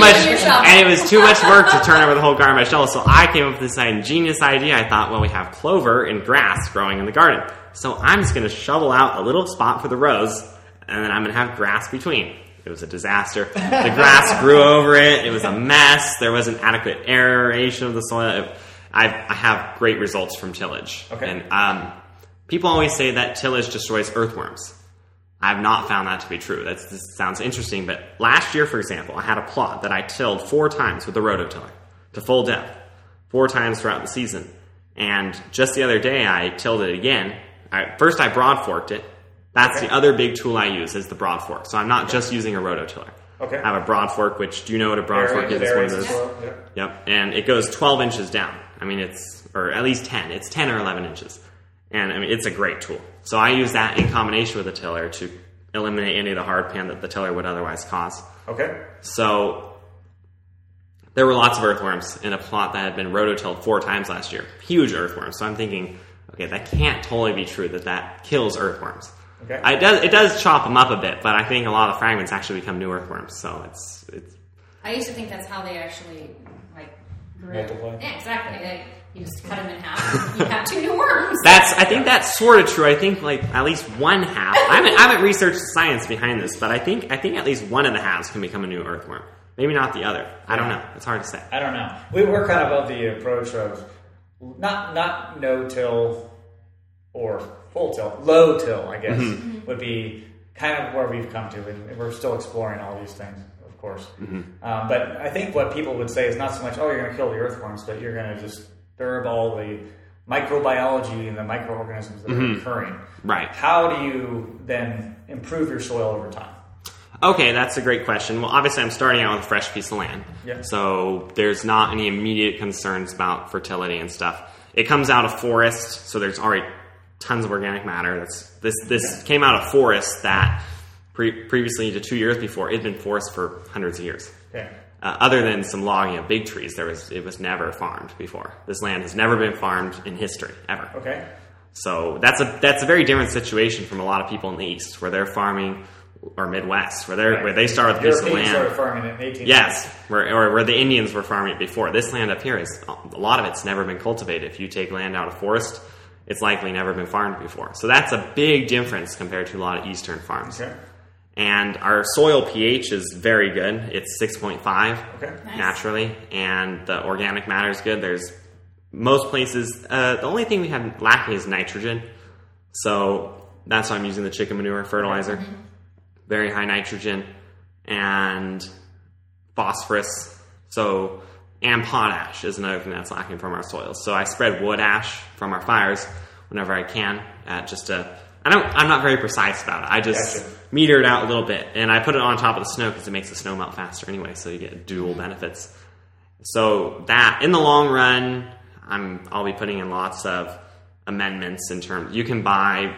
Speaker 3: it was too much work to turn over the whole garden by shovel. So I came up with this ingenious idea. I thought, well, we have clover and grass growing in the garden, so I'm just going to shovel out a little spot for the rows, and then I'm going to have grass between. It was a disaster. The grass grew over it. It was a mess. There wasn't adequate aeration of the soil. I have great results from tillage.
Speaker 1: Okay.
Speaker 3: And people always say that tillage destroys earthworms. I've not found that to be true. This sounds interesting, but last year, for example, I had a plot that I tilled 4 times with a rototiller to full depth, 4 times throughout the season. And just the other day, I tilled it again. First, I broad forked it. That's the other big tool I use is the broad fork. So I'm not just using a rototiller.
Speaker 1: Okay.
Speaker 3: I have a broad fork, which, do you know what a broad fork is? It's one of those. Yep. And it goes 12 inches down. I mean, or at least 10. It's 10 or 11 inches. And I mean, it's a great tool. So I use that in combination with a tiller to eliminate any of the hard pan that the tiller would otherwise cause.
Speaker 1: Okay.
Speaker 3: So there were lots of earthworms in a plot that had been rototilled 4 times last year. Huge earthworms. So I'm thinking, okay, that can't totally be true that kills earthworms.
Speaker 1: Okay.
Speaker 3: It does chop them up a bit, but I think a lot of fragments actually become new earthworms. So it's.
Speaker 2: I used to think that's how they actually grew.
Speaker 1: Multiply.
Speaker 2: Yeah, exactly. You just cut them in half, and you have 2 new worms.
Speaker 3: I think that's sort of true. I think at least one half. I haven't researched the science behind this, but I think at least one of the halves can become a new earthworm. Maybe not the other. I don't know. It's hard to say.
Speaker 1: I don't know. We're kind of of the approach of not no-till or full-till. Low-till, I guess, would be kind of where we've come to, and we're still exploring all these things, of course. But I think what people would say is not so much, oh, you're going to kill the earthworms, but you're going to just disturb all the microbiology and the microorganisms that are occurring.
Speaker 3: Right.
Speaker 1: How do you then improve your soil over time?
Speaker 3: Okay, that's a great question. Well, obviously I'm starting out with a fresh piece of land.
Speaker 1: Yeah.
Speaker 3: So there's not any immediate concerns about fertility and stuff. It comes out of forest, so there's already tons of organic matter. This came out of forest that previously to 2 years before, it had been forest for hundreds of years.
Speaker 1: Okay.
Speaker 3: Other than some logging of big trees, it was never farmed before. This land has never been farmed in history, ever.
Speaker 1: Okay.
Speaker 3: So that's a very different situation from a lot of people in the East, where they're farming, or Midwest, where they start with a piece of land.
Speaker 1: started farming in 1800s.
Speaker 3: Yes, where the Indians were farming it before. This land up here a lot of it's never been cultivated. If you take land out of forest, it's likely never been farmed before. So that's a big difference compared to a lot of Eastern farms.
Speaker 1: Okay.
Speaker 3: And our soil pH is very good. It's 6.5
Speaker 1: Okay.
Speaker 2: Nice.
Speaker 3: naturally, and the organic matter is good. There's most places. The only thing we have lacking is nitrogen, so that's why I'm using the chicken manure fertilizer. Very high nitrogen and phosphorus. So and potash is another thing that's lacking from our soils. So I spread wood ash from our fires whenever I can at just a. I'm not very precise about it. I just meter it out a little bit, and I put it on top of the snow because it makes the snow melt faster anyway, so you get dual benefits. So that, in the long run, I'll be putting in lots of amendments in terms. You can buy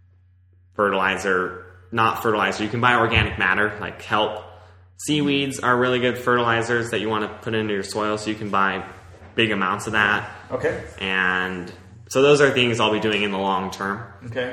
Speaker 3: fertilizer, not fertilizer. You can buy organic matter like kelp. Seaweeds are really good fertilizers that you want to put into your soil, so you can buy big amounts of that.
Speaker 1: Okay.
Speaker 3: And so those are things I'll be doing in the long term.
Speaker 1: Okay.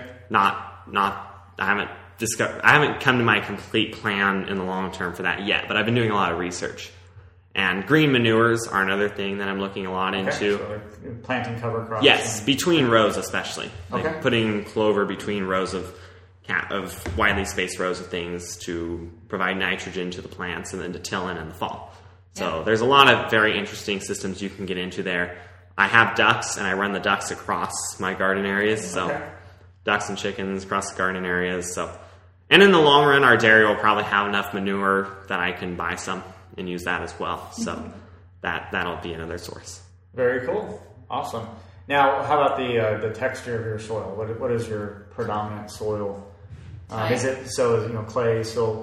Speaker 3: I haven't come to my complete plan in the long term for that yet, but I've been doing a lot of research. And green manures are another thing that I'm looking a lot into.
Speaker 1: So like planting cover crops.
Speaker 3: Yes, between rows especially. Like
Speaker 1: Okay.
Speaker 3: putting clover between rows of widely spaced rows of things to provide nitrogen to the plants and then to till in the fall. So there's a lot of very interesting systems you can get into there. I have ducks, and I run the ducks across my garden areas. So ducks and chickens across the garden areas. So, and in the long run, our dairy will probably have enough manure that I can buy some and use that as well. So that'll be another source.
Speaker 1: Very cool. Awesome. Now, how about the texture of your soil? What is your predominant soil? Is it clay, silt?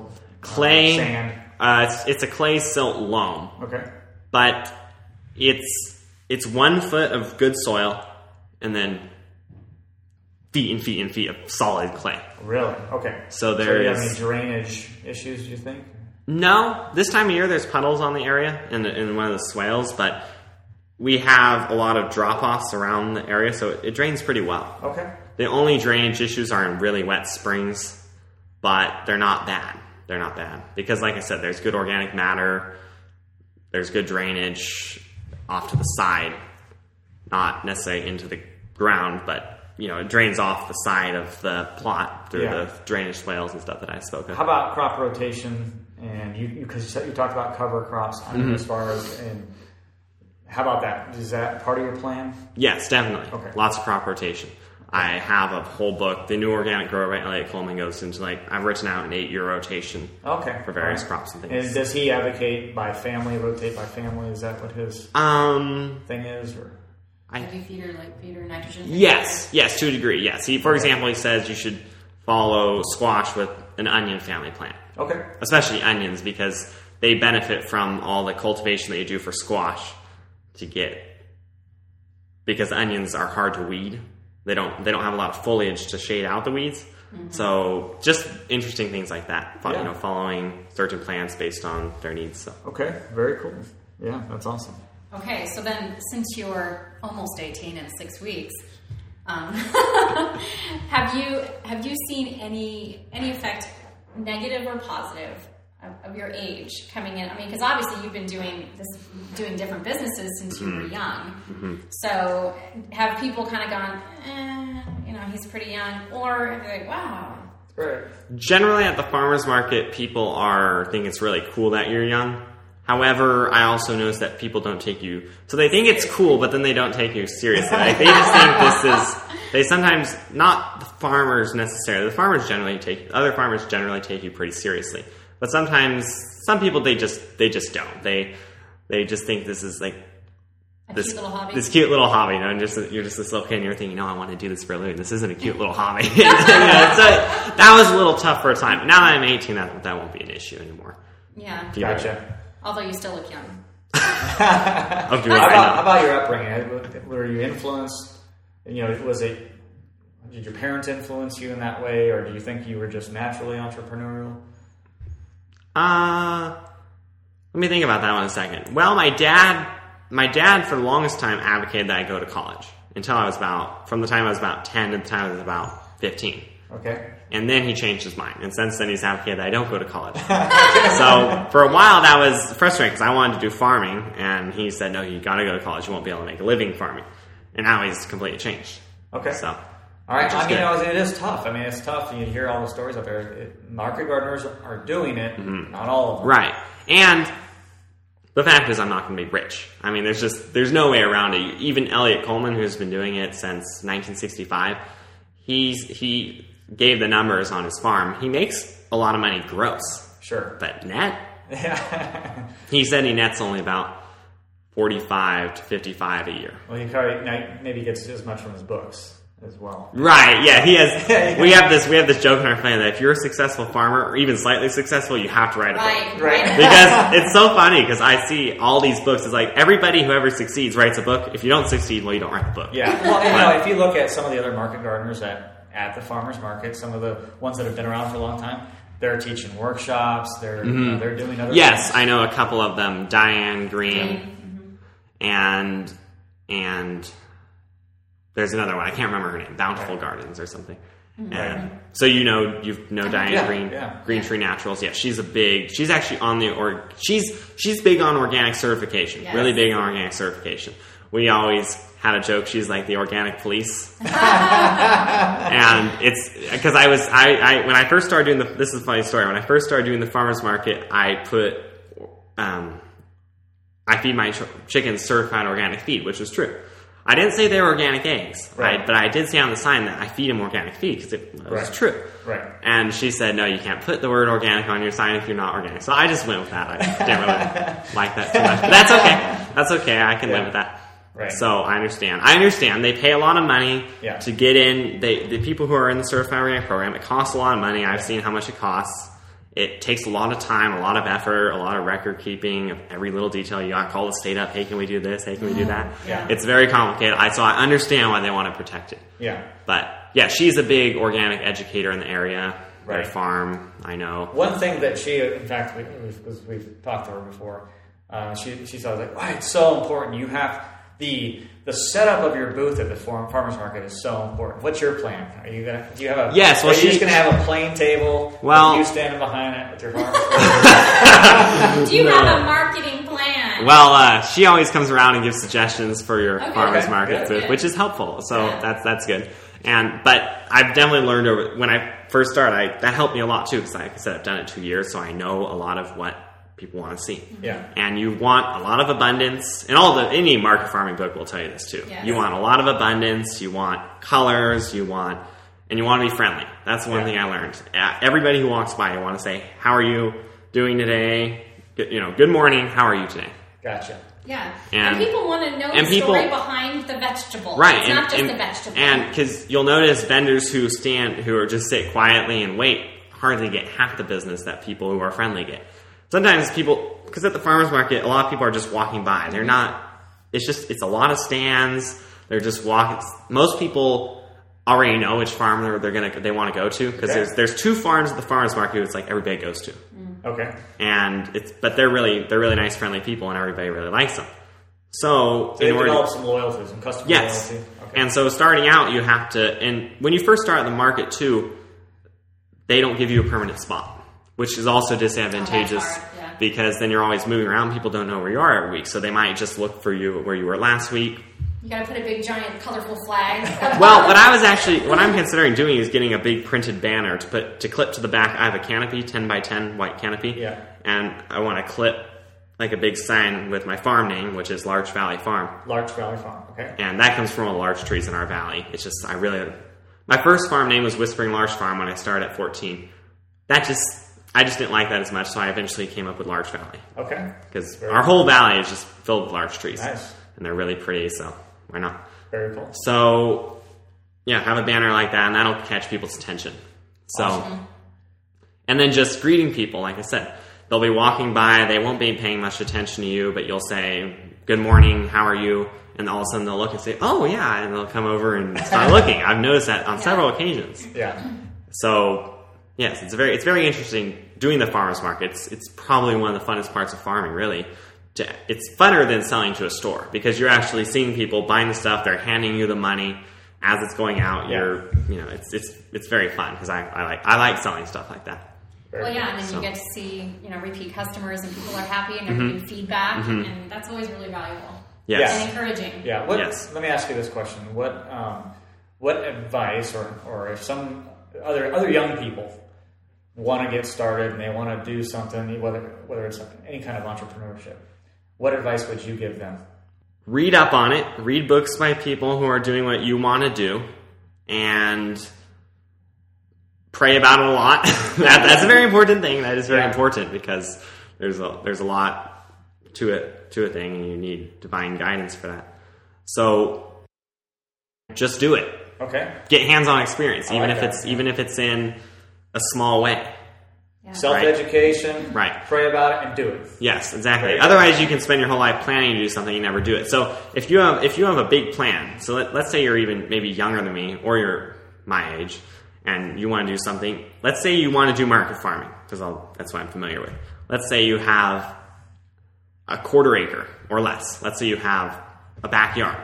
Speaker 3: Clay,
Speaker 1: sand?
Speaker 3: It's a clay silt loam,
Speaker 1: Okay.
Speaker 3: but it's 1 foot of good soil, and then feet and feet and feet of solid clay.
Speaker 1: Really? Okay.
Speaker 3: So
Speaker 1: do
Speaker 3: there
Speaker 1: you have
Speaker 3: is
Speaker 1: any drainage issues, do you think?
Speaker 3: no. This time of year, there's puddles on the area in one of the swales, but we have a lot of drop-offs around the area, so it drains pretty well.
Speaker 1: Okay.
Speaker 3: The only drainage issues are in really wet springs, but they're not bad. They're not bad. Because like I said, there's good organic matter, there's good drainage off to the side, not necessarily into the ground, but it drains off the side of the plot through the drainage swales and stuff that I spoke of.
Speaker 1: How about crop rotation? And because you talked about cover crops, as far as, and how about that? Is that part of your plan?
Speaker 3: Yes, definitely.
Speaker 1: Okay.
Speaker 3: Lots of crop rotation. I have a whole book. The New Organic Grower by Elliot Coleman goes into I've written out an 8-year rotation for various crops and things.
Speaker 1: And does he advocate by family, rotate by family? Is that what his thing is? Or
Speaker 2: Heavy feeder, light feeder, nitrogen?
Speaker 3: Yes, to a degree, yes. For example, he says you should follow squash with an onion family plant.
Speaker 1: Okay.
Speaker 3: Especially onions, because they benefit from all the cultivation that you do for squash because onions are hard to weed. They don't have a lot of foliage to shade out the weeds. Mm-hmm. So just interesting things like that. Following certain plants based on their needs. So.
Speaker 1: Okay, very cool. Yeah, that's awesome.
Speaker 2: Okay, so then since you're almost 18 in 6 weeks, have you seen any effect, negative or positive, of your age coming in? I mean, because obviously you've been doing different businesses since you were young. Mm-hmm. So have people kind of gone, he's pretty young, or have they like, wow.
Speaker 1: Right.
Speaker 3: Generally, at the farmers market, people think it's really cool that you're young. However, I also notice that people don't take you, so they think it's cool, but then they don't take you seriously. They just think they sometimes, not the farmers necessarily, other farmers generally take you pretty seriously. But sometimes, some people, they just don't. They just think this is this
Speaker 2: cute little hobby.
Speaker 3: This cute little hobby, and you're just this little kid, and you're thinking, I want to do this for a living. This isn't a cute little hobby. So that was a little tough for a time. Now that I'm 18, that won't be an issue anymore.
Speaker 2: Yeah.
Speaker 1: Gotcha.
Speaker 2: Although you still look young.
Speaker 1: How about your upbringing? Were you influenced? Did your parents influence you in that way, or do you think you were just naturally entrepreneurial?
Speaker 3: Let me think about that one a second. Well, my dad for the longest time advocated that I go to college from the time I was about 10 to the time I was about 15.
Speaker 1: Okay.
Speaker 3: And then he changed his mind. And since then he's advocated that I don't go to college. So for a while that was frustrating because I wanted to do farming. And he said, no, you got to go to college. You won't be able to make a living farming. And now he's completely changed.
Speaker 1: Okay.
Speaker 3: So,
Speaker 1: all right. It is tough. I mean, it's tough. You hear all the stories out there. Market gardeners are doing it. Mm-hmm. Not all of them.
Speaker 3: Right. And the fact is I'm not going to be rich. I mean, there's no way around it. Even Elliot Coleman, who's been doing it since 1965, he gave the numbers on his farm. He makes a lot of money gross.
Speaker 1: Sure.
Speaker 3: But net? He said he nets only about 45 to 55 a year.
Speaker 1: Well, he probably maybe gets as much from his books as well.
Speaker 3: Right, yeah, he has. We have this joke in our family that if you're a successful farmer, or even slightly successful, you have to write a book.
Speaker 1: Right.
Speaker 3: Because it's so funny, because I see all these books, it's like everybody who ever succeeds writes a book. If you don't succeed, well, you don't write the book.
Speaker 1: Yeah, well, if you look at some of the other market gardeners at the farmers market, some of the ones that have been around for a long time, they're teaching workshops, they're they're doing other
Speaker 3: Yes,
Speaker 1: things.
Speaker 3: I know a couple of them, Diane Green, and there's another one, I can't remember her name, Bountiful Gardens or something. And so you know Diane Green, Green Tree Naturals. Yeah, she's actually on the she's big on organic certification, really big on organic certification. We always had a joke, she's like the organic police. And it's because when I first started doing this is a funny story. When I first started doing the farmers market, I feed my chickens certified organic feed, which was true. I didn't say they were organic eggs, right? But I did say on the sign that I feed them organic feed because it was true.
Speaker 1: Right.
Speaker 3: And she said, no, you can't put the word organic on your sign if you're not organic. So I just went with that. I didn't really like that too much. But that's okay. That's okay. I can live with that.
Speaker 1: Right.
Speaker 3: So I understand. They pay a lot of money to get in. The people who are in the certified organic program, it costs a lot of money. I've seen how much it costs. It takes a lot of time, a lot of effort, a lot of record keeping of every little detail. You got to call the state up. Hey, can we do this? Hey, can we do that?
Speaker 1: Yeah.
Speaker 3: It's very complicated. So I understand why they want to protect it.
Speaker 1: Yeah.
Speaker 3: But yeah, she's a big organic educator in the area.
Speaker 1: Right.
Speaker 3: Red Farm, I know.
Speaker 1: One thing that she, in fact, we've talked to her before. She said, like, why it's so important. You have the setup of your booth at the farmers market is so important. What's your plan? Are you gonna? Do you have a?
Speaker 3: Yes. Well,
Speaker 1: are you just gonna have a plain table?
Speaker 3: Well,
Speaker 1: with you standing behind it with your farmers.
Speaker 2: Do you have a marketing plan?
Speaker 3: Well, she always comes around and gives suggestions for your farmers
Speaker 1: Okay,
Speaker 3: market
Speaker 1: good.
Speaker 3: booth, which is helpful. So
Speaker 2: Yeah.
Speaker 3: that's good. But I've definitely learned when I first started, that helped me a lot too, because like I said, I've done it 2 years, so I know a lot of what people want to see.
Speaker 1: Yeah.
Speaker 3: And you want a lot of abundance, and any market farming book will tell you this too.
Speaker 2: Yes.
Speaker 3: You want a lot of abundance, you want colors, you want to be friendly. That's one thing I learned. Everybody who walks by, you want to say, how are you doing today? Good morning, how are you today?
Speaker 1: Gotcha.
Speaker 2: Yeah.
Speaker 3: And
Speaker 2: people want to know the story behind the vegetable.
Speaker 3: Right.
Speaker 2: It's not just the vegetable.
Speaker 3: And because you'll notice vendors who are just sit quietly and wait hardly get half the business that people who are friendly get. Sometimes because at the farmer's market, a lot of people are just walking by. They're not, it's a lot of stands. They're just walking. Most people already know which farm they want to go to, because there's 2 farms at the farmer's market it's like everybody goes to.
Speaker 1: Okay.
Speaker 3: But they're really nice, friendly people, and everybody really likes them. So
Speaker 1: they develop some loyalty, some customer loyalty. Okay.
Speaker 3: And so starting out, you have to, and when you first start at the market too, they don't give you a permanent spot, which is also disadvantageous because then you're always moving around. People don't know where you are every week, so they might just look for you where you were last week.
Speaker 2: You gotta put a big, giant, colorful flag.
Speaker 3: Well, what I'm considering doing is getting a big printed banner to clip to the back. I have a canopy, 10 by 10 white canopy.
Speaker 1: Yeah.
Speaker 3: And I want to clip like a big sign with my farm name, which is Larch Valley Farm.
Speaker 1: Larch Valley Farm, okay.
Speaker 3: And that comes from all the larch trees in our valley. It's just, my first farm name was Whispering Larch Farm when I started at 14. I just didn't like that as much, so I eventually came up with Larch Valley.
Speaker 1: Okay.
Speaker 3: Because our whole valley is just filled with larch trees.
Speaker 1: Nice.
Speaker 3: And they're really pretty, so why not?
Speaker 1: Very cool.
Speaker 3: So, yeah, have a banner like that, and that'll catch people's attention. So,
Speaker 1: awesome.
Speaker 3: And then just greeting people, like I said. They'll be walking by, they won't be paying much attention to you, but you'll say, good morning, how are you? And all of a sudden they'll look and say, oh, yeah, and they'll come over and start looking. I've noticed that on several occasions.
Speaker 1: Yeah.
Speaker 3: So, yes, it's very interesting doing the farmer's market. It's probably one of the funnest parts of farming, really. It's funner than selling to a store because you're actually seeing people buying the stuff. They're handing you the money as it's going out.
Speaker 1: Yeah.
Speaker 3: It's very fun because I like selling stuff like that.
Speaker 2: Well, yeah, and then you get to see, repeat customers and people are happy and they're giving feedback, and that's always really valuable.
Speaker 3: Yes.
Speaker 2: And encouraging.
Speaker 1: Yeah.
Speaker 3: Yes.
Speaker 1: Let me ask you this question: What advice, or if some other young people want to get started and they want to do something, whether it's any kind of entrepreneurship, what advice would you give them?
Speaker 3: Read up on it. Read books by people who are doing what you want to do, and pray about it a lot. That's a very important thing. That is very important because there's a lot to a thing, and you need divine guidance for that. So just do it.
Speaker 1: Okay.
Speaker 3: Get hands-on experience, even
Speaker 1: like
Speaker 3: if it's in a small way.
Speaker 2: Yeah.
Speaker 1: Self-education.
Speaker 3: Right.
Speaker 1: Pray about it and do it.
Speaker 3: Yes, exactly. Otherwise, you can spend your whole life planning to do something and never do it. So if you have a big plan, so let's say you're even maybe younger than me or you're my age, and you want to do something. Let's say you want to do market farming because that's what I'm familiar with. Let's say you have a 1/4 acre or less. Let's say you have a backyard.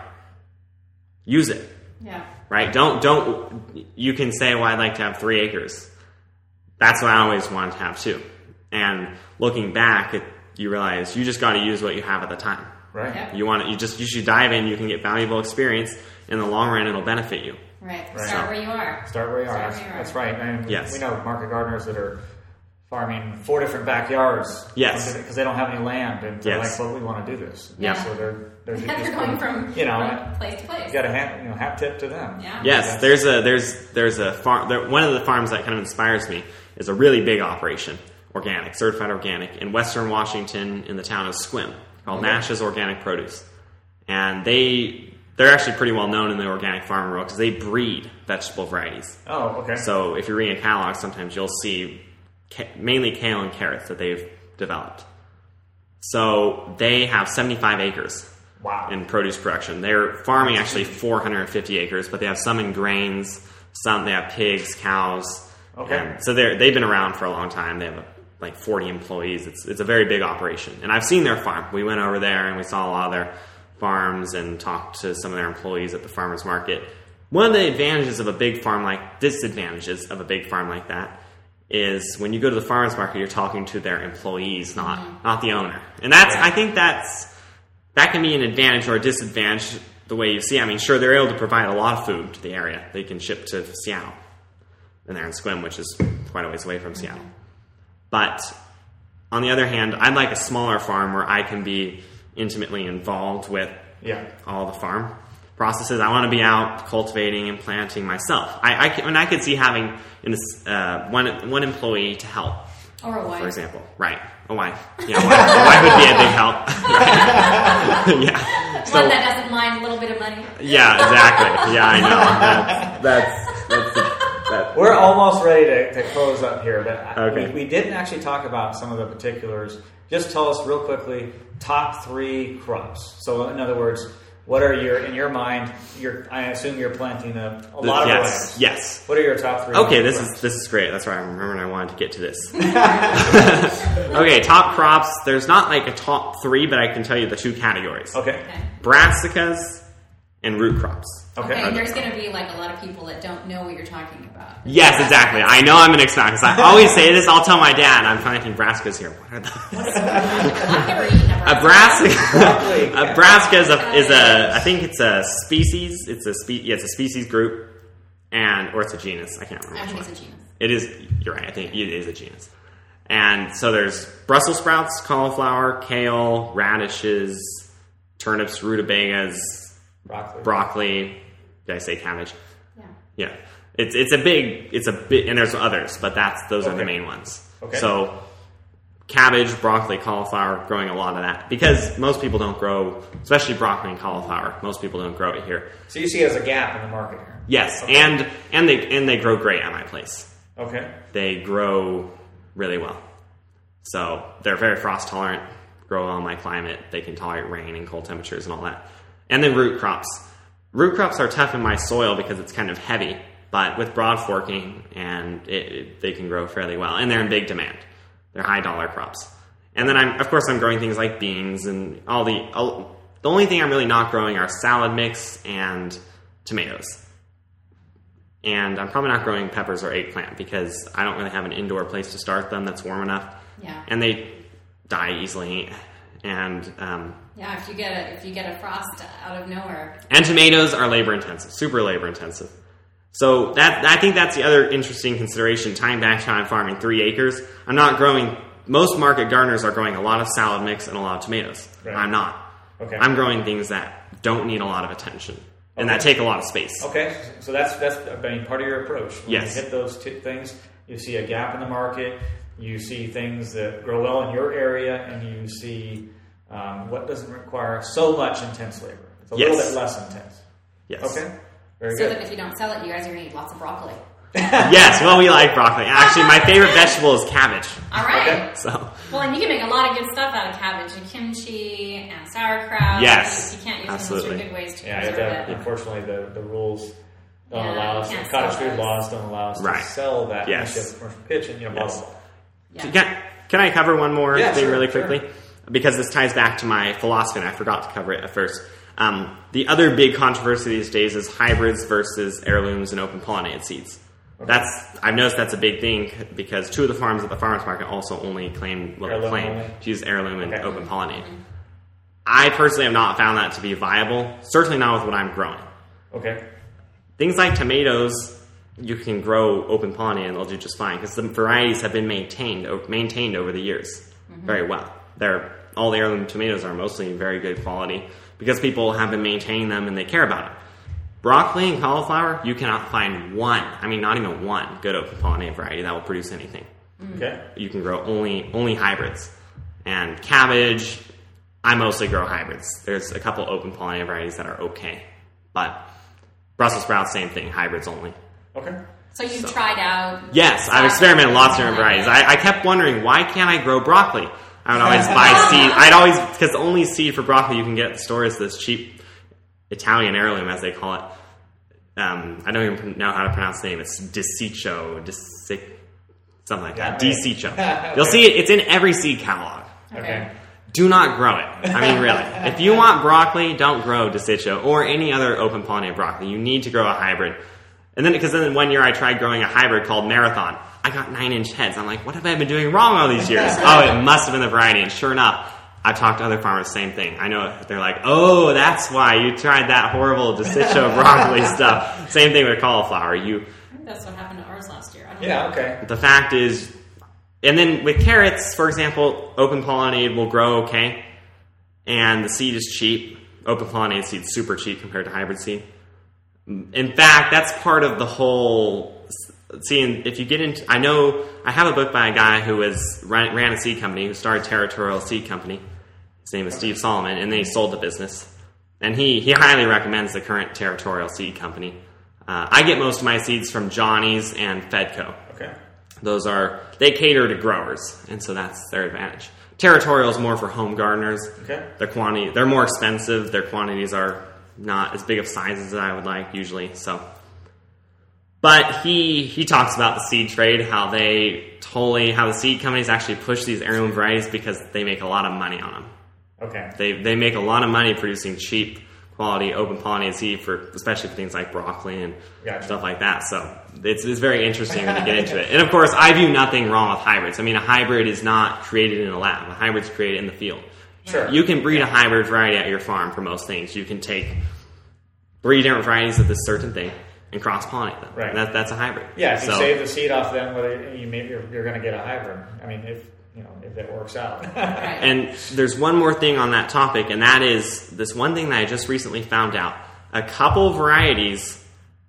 Speaker 3: Use it.
Speaker 2: Yeah.
Speaker 3: Right? You can say, well, I'd like to have 3 acres. That's what I always wanted to have too. And looking back, you realize you just got to use what you have at the time.
Speaker 1: Right.
Speaker 2: Yep.
Speaker 3: You should dive in. You can get valuable experience. In the long run, it'll benefit you.
Speaker 2: Right.
Speaker 1: Right.
Speaker 2: Start where you are.
Speaker 1: Start where you are. That's right. And
Speaker 3: Yes.
Speaker 1: we know market gardeners that are farming 4 different backyards.
Speaker 3: Yes.
Speaker 1: Because they don't have any land, and they're
Speaker 3: Yes.
Speaker 1: like, well, we want to do this.
Speaker 2: Yeah.
Speaker 1: So they're
Speaker 2: They're going from place to place.
Speaker 1: You got to hat tip to them.
Speaker 2: Yeah.
Speaker 3: Yes, there's a farm. One of the farms that kind of inspires me is a really big operation, organic, certified organic, in Western Washington, in the town of Sequim, called Nash's Organic Produce, and they're actually pretty well known in the organic farming world because they breed vegetable varieties.
Speaker 1: Oh, okay.
Speaker 3: So if you're reading a catalog, sometimes you'll see mainly kale and carrots that they've developed. So they have 75 acres
Speaker 1: Wow.
Speaker 3: in produce production. They're farming actually 450 acres, but they have some in grains, some they have pigs, cows.
Speaker 1: Okay.
Speaker 3: And so they've been around for a long time. They have like 40 employees. It's a very big operation. And I've seen their farm. We went over there and we saw a lot of their farms and talked to some of their employees at the farmers market. One of the disadvantages of a big farm like that is when you go to the farmers market, you're talking to their employees, not the owner. And I think that can be an advantage or a disadvantage the way you see. I mean, sure, they're able to provide a lot of food to the area. They can ship to Seattle. And they're in Sequim, which is quite a ways away from Seattle. But on the other hand, I'd like a smaller farm where I can be intimately involved with all the farm processes. I want to be out cultivating and planting myself. I could see having one employee to help.
Speaker 2: Or a wife.
Speaker 3: For example. Right. A wife. Yeah, a wife would be a big help. Right. Yeah. So,
Speaker 2: one that doesn't mind a little bit of money.
Speaker 3: Yeah, exactly. Yeah, I know. That's
Speaker 1: We're almost ready to close up here, but
Speaker 3: okay.
Speaker 1: we didn't actually talk about some of the particulars. Just tell us real quickly, top 3 crops. So in other words, what are in your mind, I assume you're planting a lot of varieties.
Speaker 3: Yes.
Speaker 1: What are your top 3?
Speaker 3: Okay, this is great. That's why I remembered I wanted to get to this. Okay, top crops. There's not like a top 3, but I can tell you the 2 categories.
Speaker 1: Okay.
Speaker 3: Brassicas and root crops.
Speaker 2: Okay, and there's going to be like a lot of people that don't know what you're talking about.
Speaker 3: Yes, exactly. I know I'm an expert because I always say this. I'll tell my dad I'm planting brassicas here. What are those?
Speaker 2: I've never eaten
Speaker 3: A brassica is a I think it's a species. It's a species group, or it's a genus. I can't remember.
Speaker 2: I think it's a genus.
Speaker 3: It is. You're right. I think it is a genus. And so there's Brussels sprouts, cauliflower, kale, radishes, turnips, rutabagas, broccoli. Did I say cabbage? Yeah. It's a big, and there's others, but those are the main ones.
Speaker 1: Okay.
Speaker 3: So cabbage, broccoli, cauliflower, growing a lot of that because most people don't grow, especially broccoli and cauliflower. Most people don't grow it here.
Speaker 1: So you see it as a gap in the market here.
Speaker 3: Yes,
Speaker 1: okay.
Speaker 3: and they grow great at my place.
Speaker 1: Okay. They
Speaker 3: grow really well. So they're very frost tolerant, grow well in my climate. They can tolerate rain and cold temperatures and all that. And then root crops. Root crops are tough in my soil because it's kind of heavy, but with broad forking and they can grow fairly well, and they're in big demand. They're high dollar crops. And then I'm growing things like beans and the only thing I'm really not growing are salad mix and tomatoes. And I'm probably not growing peppers or eggplant because I don't really have an indoor place to start them that's warm enough.
Speaker 2: Yeah.
Speaker 3: And they die easily. And
Speaker 2: if you get a frost out of nowhere.
Speaker 3: And tomatoes are labor intensive, super labor intensive. So I think that's the other interesting consideration. Tying back to I'm farming 3 acres, I'm not growing. Most market gardeners are growing a lot of salad mix and a lot of tomatoes.
Speaker 1: Right.
Speaker 3: I'm not.
Speaker 1: Okay.
Speaker 3: I'm growing things that don't need a lot of attention and that take a lot of space.
Speaker 1: Okay, so that's part of your approach. When
Speaker 3: yes.
Speaker 1: you hit those things, you see a gap in the market. You see things that grow well in your area, and you see what doesn't require so much intense labor. It's a little bit less intense.
Speaker 3: Yes.
Speaker 1: Okay. Very
Speaker 2: good.
Speaker 1: So
Speaker 2: that if you don't sell it, you guys are going to eat lots of broccoli.
Speaker 3: Yes, well, we like broccoli. Actually, my favorite vegetable is cabbage.
Speaker 2: All right.
Speaker 1: Okay.
Speaker 3: So.
Speaker 2: Well, and you can make a lot of good stuff out of cabbage, and kimchi and sauerkraut.
Speaker 3: Yes.
Speaker 2: You can't use
Speaker 3: absolutely.
Speaker 2: them. Those are good ways to preserve it.
Speaker 1: Unfortunately, the rules don't allow us. The cottage food laws don't allow us to sell that.
Speaker 3: Yes.
Speaker 1: Unless you have commercial pitch and blah, blah, blah.
Speaker 3: Yeah. Can I cover one more thing really quickly?
Speaker 1: Sure.
Speaker 3: Because this ties back to my philosophy, and I forgot to cover it at first. The other big controversy these days is hybrids versus heirlooms and open pollinated seeds. Okay. I've noticed that's a big thing because 2 of the farms at the farmers market also only claim to use heirloom and open pollinate. Mm-hmm. I personally have not found that to be viable. Certainly not with what I'm growing.
Speaker 1: Okay. Things
Speaker 3: like tomatoes, you can grow open pollinated and they'll do just fine because the varieties have been maintained over the years very well. All the heirloom tomatoes are mostly very good quality because people have been maintaining them and they care about it. Broccoli and cauliflower, you cannot find not even one good open pollinated variety that will produce anything. Okay. You can grow only hybrids. And cabbage, I mostly grow hybrids. There's a couple open pollinated varieties that are okay. But Brussels sprouts, same thing, hybrids only.
Speaker 1: Okay.
Speaker 2: So you've tried out...
Speaker 3: Yes, I've experimented lots of different varieties. I kept wondering, why can't I grow broccoli? I would always buy seed. Because the only seed for broccoli you can get at the store is this cheap Italian heirloom, as they call it. I don't even know how to pronounce the name. It's Desicho, something like that. Desicho. You'll see it. It's in every seed catalog.
Speaker 1: Okay.
Speaker 3: Do not grow it. I mean, really. If you want broccoli, don't grow Desicho or any other open pollinated broccoli. You need to grow a hybrid. And then, because then one year I tried growing a hybrid called Marathon. I got 9-inch heads. I'm like, what have I been doing wrong all these years? Oh, it must have been the variety. And sure enough, I talked to other farmers, same thing. I know they're like, oh, that's why you tried that horrible Desicho broccoli stuff. Same thing with cauliflower.
Speaker 2: I think that's what happened to ours last year. I don't know.
Speaker 1: Okay.
Speaker 3: The fact is, and then with carrots, for example, open pollinated will grow okay, and the seed is cheap. Open pollinated seed is super cheap compared to hybrid seed. In fact, that's part of the whole. See, if you get into, I know I have a book by a guy who ran a seed company, who started Territorial Seed Company. His name is Steve Solomon, and then he sold the business. And he highly recommends the current Territorial Seed Company. I get most of my seeds from Johnny's and Fedco.
Speaker 1: Okay.
Speaker 3: They cater to growers, and so that's their advantage. Territorial is more for home gardeners.
Speaker 1: Okay.
Speaker 3: They're more expensive. Their quantities are not as big of sizes as I would like usually. So, but he talks about the seed trade, how the seed companies actually push these heirloom varieties because they make a lot of money on them. Okay. They make a lot of money producing cheap quality open pollinated seed especially for things like broccoli and stuff like that. So it's very interesting when you get into it. And of course, I view nothing wrong with hybrids. I mean, a hybrid is not created in a lab. A hybrid's created in the field.
Speaker 1: Sure.
Speaker 3: You can breed a hybrid variety at your farm for most things. You can take 3 different varieties of this certain thing and cross-pollinate them.
Speaker 1: Right.
Speaker 3: That's a hybrid.
Speaker 1: Yeah, if you save the seed off them, you're going to get a hybrid. I mean, if that works out.
Speaker 2: Right.
Speaker 3: And there's one more thing on that topic, and that is this one thing that I just recently found out. A couple varieties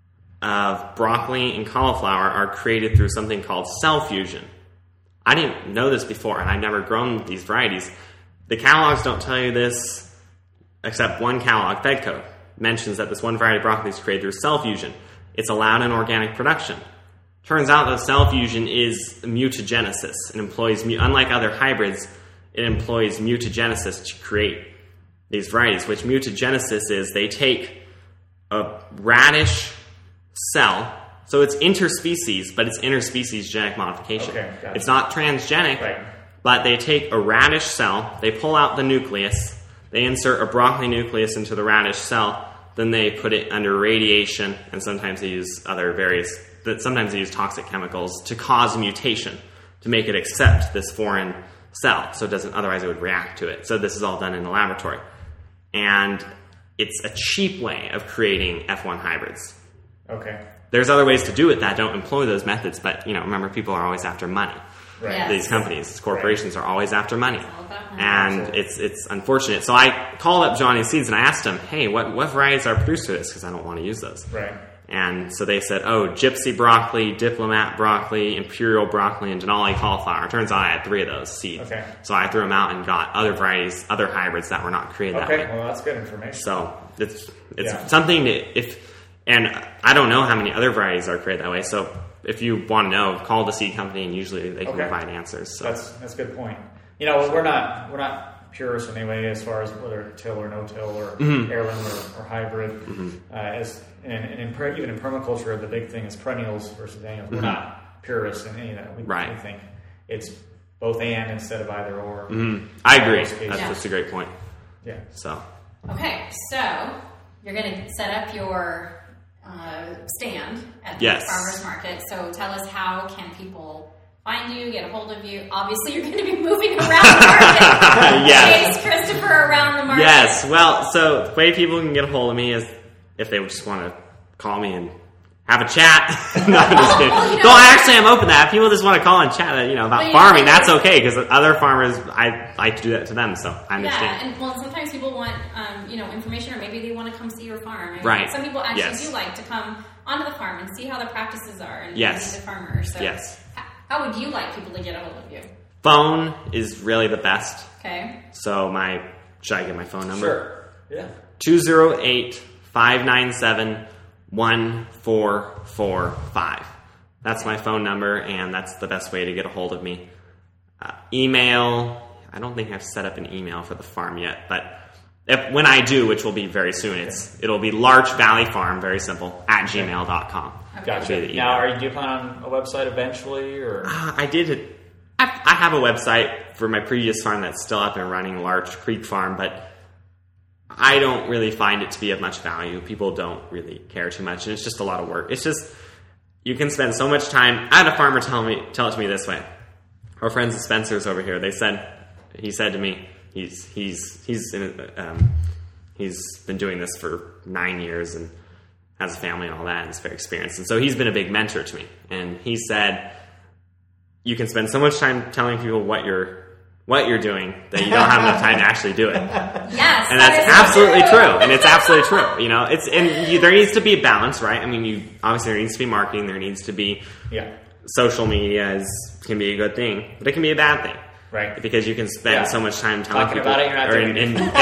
Speaker 3: of broccoli and cauliflower are created through something called cell fusion. I didn't know this before, and I've never grown these varieties. The catalogs don't tell you this, except one catalog, Fedco, mentions that this one variety of broccoli is created through cell fusion. It's allowed in organic production. Turns out that cell fusion is mutagenesis. It employs, unlike other hybrids, it employs mutagenesis to create these varieties, which mutagenesis is they take a radish cell, so it's interspecies, but it's interspecies genetic modification.
Speaker 1: Okay, got it.
Speaker 3: It's not transgenic,
Speaker 1: right.
Speaker 3: But they take a radish cell, they pull out the nucleus, they insert a broccoli nucleus into the radish cell, then they put it under radiation, and sometimes they use sometimes they use toxic chemicals to cause mutation, to make it accept this foreign cell, so otherwise it would react to it. So this is all done in the laboratory. And it's a cheap way of creating F1 hybrids.
Speaker 1: Okay.
Speaker 3: There's other ways to do it that don't employ those methods, but remember, people are always after money.
Speaker 1: Right.
Speaker 2: Yes.
Speaker 3: These companies, these corporations are always after money.
Speaker 2: It's all about money.
Speaker 3: And it's unfortunate. So I called up Johnny Seeds and I asked him, hey, what varieties are produced for this? Because I don't want to use those.
Speaker 1: Right.
Speaker 3: And so they said, gypsy broccoli, diplomat broccoli, imperial broccoli, and Denali cauliflower. It turns out I had 3 of those seeds.
Speaker 1: Okay.
Speaker 3: So I threw them out and got other varieties, other hybrids that were not created that way.
Speaker 1: Okay, well, that's good information.
Speaker 3: So it's something that and I don't know how many other varieties are created that way. So if you want to know, call the seed company, and usually they can provide answers. So.
Speaker 1: That's a good point. We're not purists anyway, as far as whether till or no till or heirloom or hybrid. Even in permaculture, the big thing is perennials versus annuals. We're not purists in any of that. We think it's both and instead of either or.
Speaker 3: I agree. That's a great point.
Speaker 1: Yeah.
Speaker 3: So.
Speaker 2: Okay, so you're going to set up your stand at the farmers market. So tell us, how can people find you, get a hold of you? Obviously, you're going to be moving around the market.
Speaker 3: Yes.
Speaker 2: Chase Christopher around the market.
Speaker 3: Yes. Well, so the way people can get a hold of me is if they just want to call me and have a chat. No, I'm just kidding. No, I'm open to that. If people just want to call and chat, about farming, that's okay, because other farmers, I like to do that to them, so I understand.
Speaker 2: Yeah, and sometimes people want, information, or maybe they want to come see your farm.
Speaker 3: Right.
Speaker 2: Some people actually do like to come onto the farm and see how the practices are and meet the farmers. So how would you like people to get a hold of you?
Speaker 3: Phone is really the best.
Speaker 2: Okay.
Speaker 3: So should I get my phone number?
Speaker 1: Sure. Yeah.
Speaker 3: 208-597-1445. That's my phone number, and that's the best way to get a hold of me. Email, I don't think I've set up an email for the farm yet, but when I do, which will be very soon, it'll be Larch Valley Farm, very simple, @gmail.com.
Speaker 1: Gotcha. Now, do you plan on a website eventually, or?
Speaker 3: I did. I have a website for my previous farm that's still up and running, Larch Creek Farm, but I don't really find it to be of much value. People don't really care too much, and it's just a lot of work. It's just, you can spend so much time. I had a farmer tell it to me this way. Our friends at Spencer's over here, he said to me, he's been doing this for 9 years and has a family and all that, and is very experienced. And so he's been a big mentor to me. And he said, you can spend so much time telling people what you're doing that you don't have enough time to actually do it.
Speaker 2: Yes,
Speaker 3: and that's absolutely true. And it's absolutely true. You know, there needs to be a balance, right? I mean, obviously there needs to be marketing, there needs to be social media can be a good thing, but it can be a bad thing.
Speaker 1: Right.
Speaker 3: Because you can spend so much time telling
Speaker 1: talking
Speaker 3: people
Speaker 1: about it, you're not doing it.
Speaker 3: And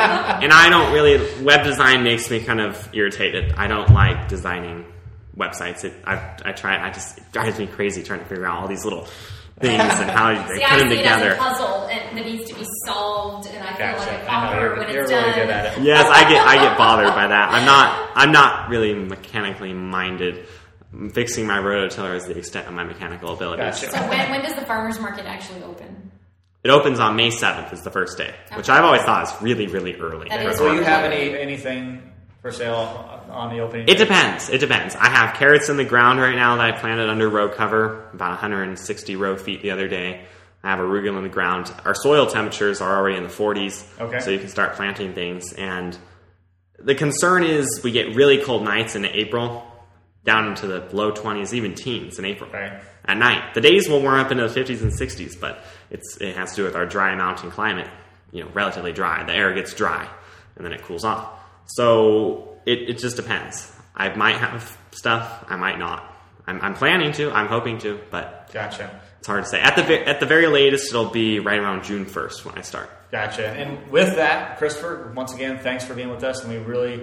Speaker 3: I don't really, web design makes me kind of irritated. I don't like designing websites. It just drives me crazy trying to figure out all these little things and how they put them together.
Speaker 2: As a puzzle and that needs to be solved, and I feel like a conqueror when
Speaker 1: you're
Speaker 2: it's
Speaker 1: really
Speaker 2: done.
Speaker 1: good at it.
Speaker 3: Yes, I get bothered by that. I'm not really mechanically minded. Fixing my rototiller is the extent of my mechanical abilities.
Speaker 1: Gotcha.
Speaker 2: So when does the farmers market actually open?
Speaker 3: It opens on May 7th is the first day, which I've always thought is really, really early.
Speaker 1: Will you have anything for sale on the opening day?
Speaker 3: It depends. I have carrots in the ground right now that I planted under row cover, about 160 row feet the other day. I have arugula in the ground. Our soil temperatures are already in the 40s, so you can start planting things. And the concern is we get really cold nights in April, down into the low 20s, even teens in April at night. The days will warm up into the 50s and 60s, but it has to do with our dry mountain climate, relatively dry. The air gets dry, and then it cools off. So it just depends. I might have stuff, I might not. I'm planning to, I'm hoping to, but it's hard to say. At the very latest, it'll be right around June 1st when I start.
Speaker 1: Gotcha. And with that, Christopher, once again, thanks for being with us, and we really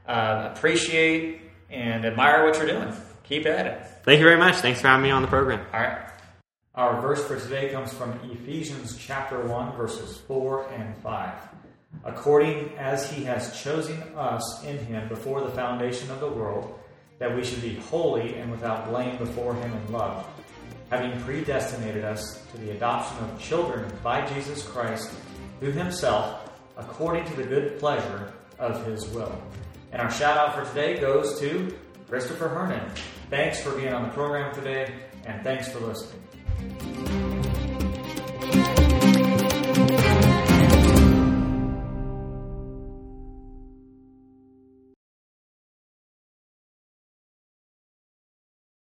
Speaker 1: appreciate and admire what you're doing. Keep at it.
Speaker 3: Thank you very much. Thanks for having me on the program.
Speaker 1: All right. Our verse for today comes from Ephesians chapter 1, verses 4 and 5. According as he has chosen us in him before the foundation of the world, that we should be holy and without blame before him in love, having predestinated us to the adoption of children by Jesus Christ, through himself, according to the good pleasure of his will. And our shout out for today goes to Christopher Hernan. Thanks for being on the program today, and thanks for listening.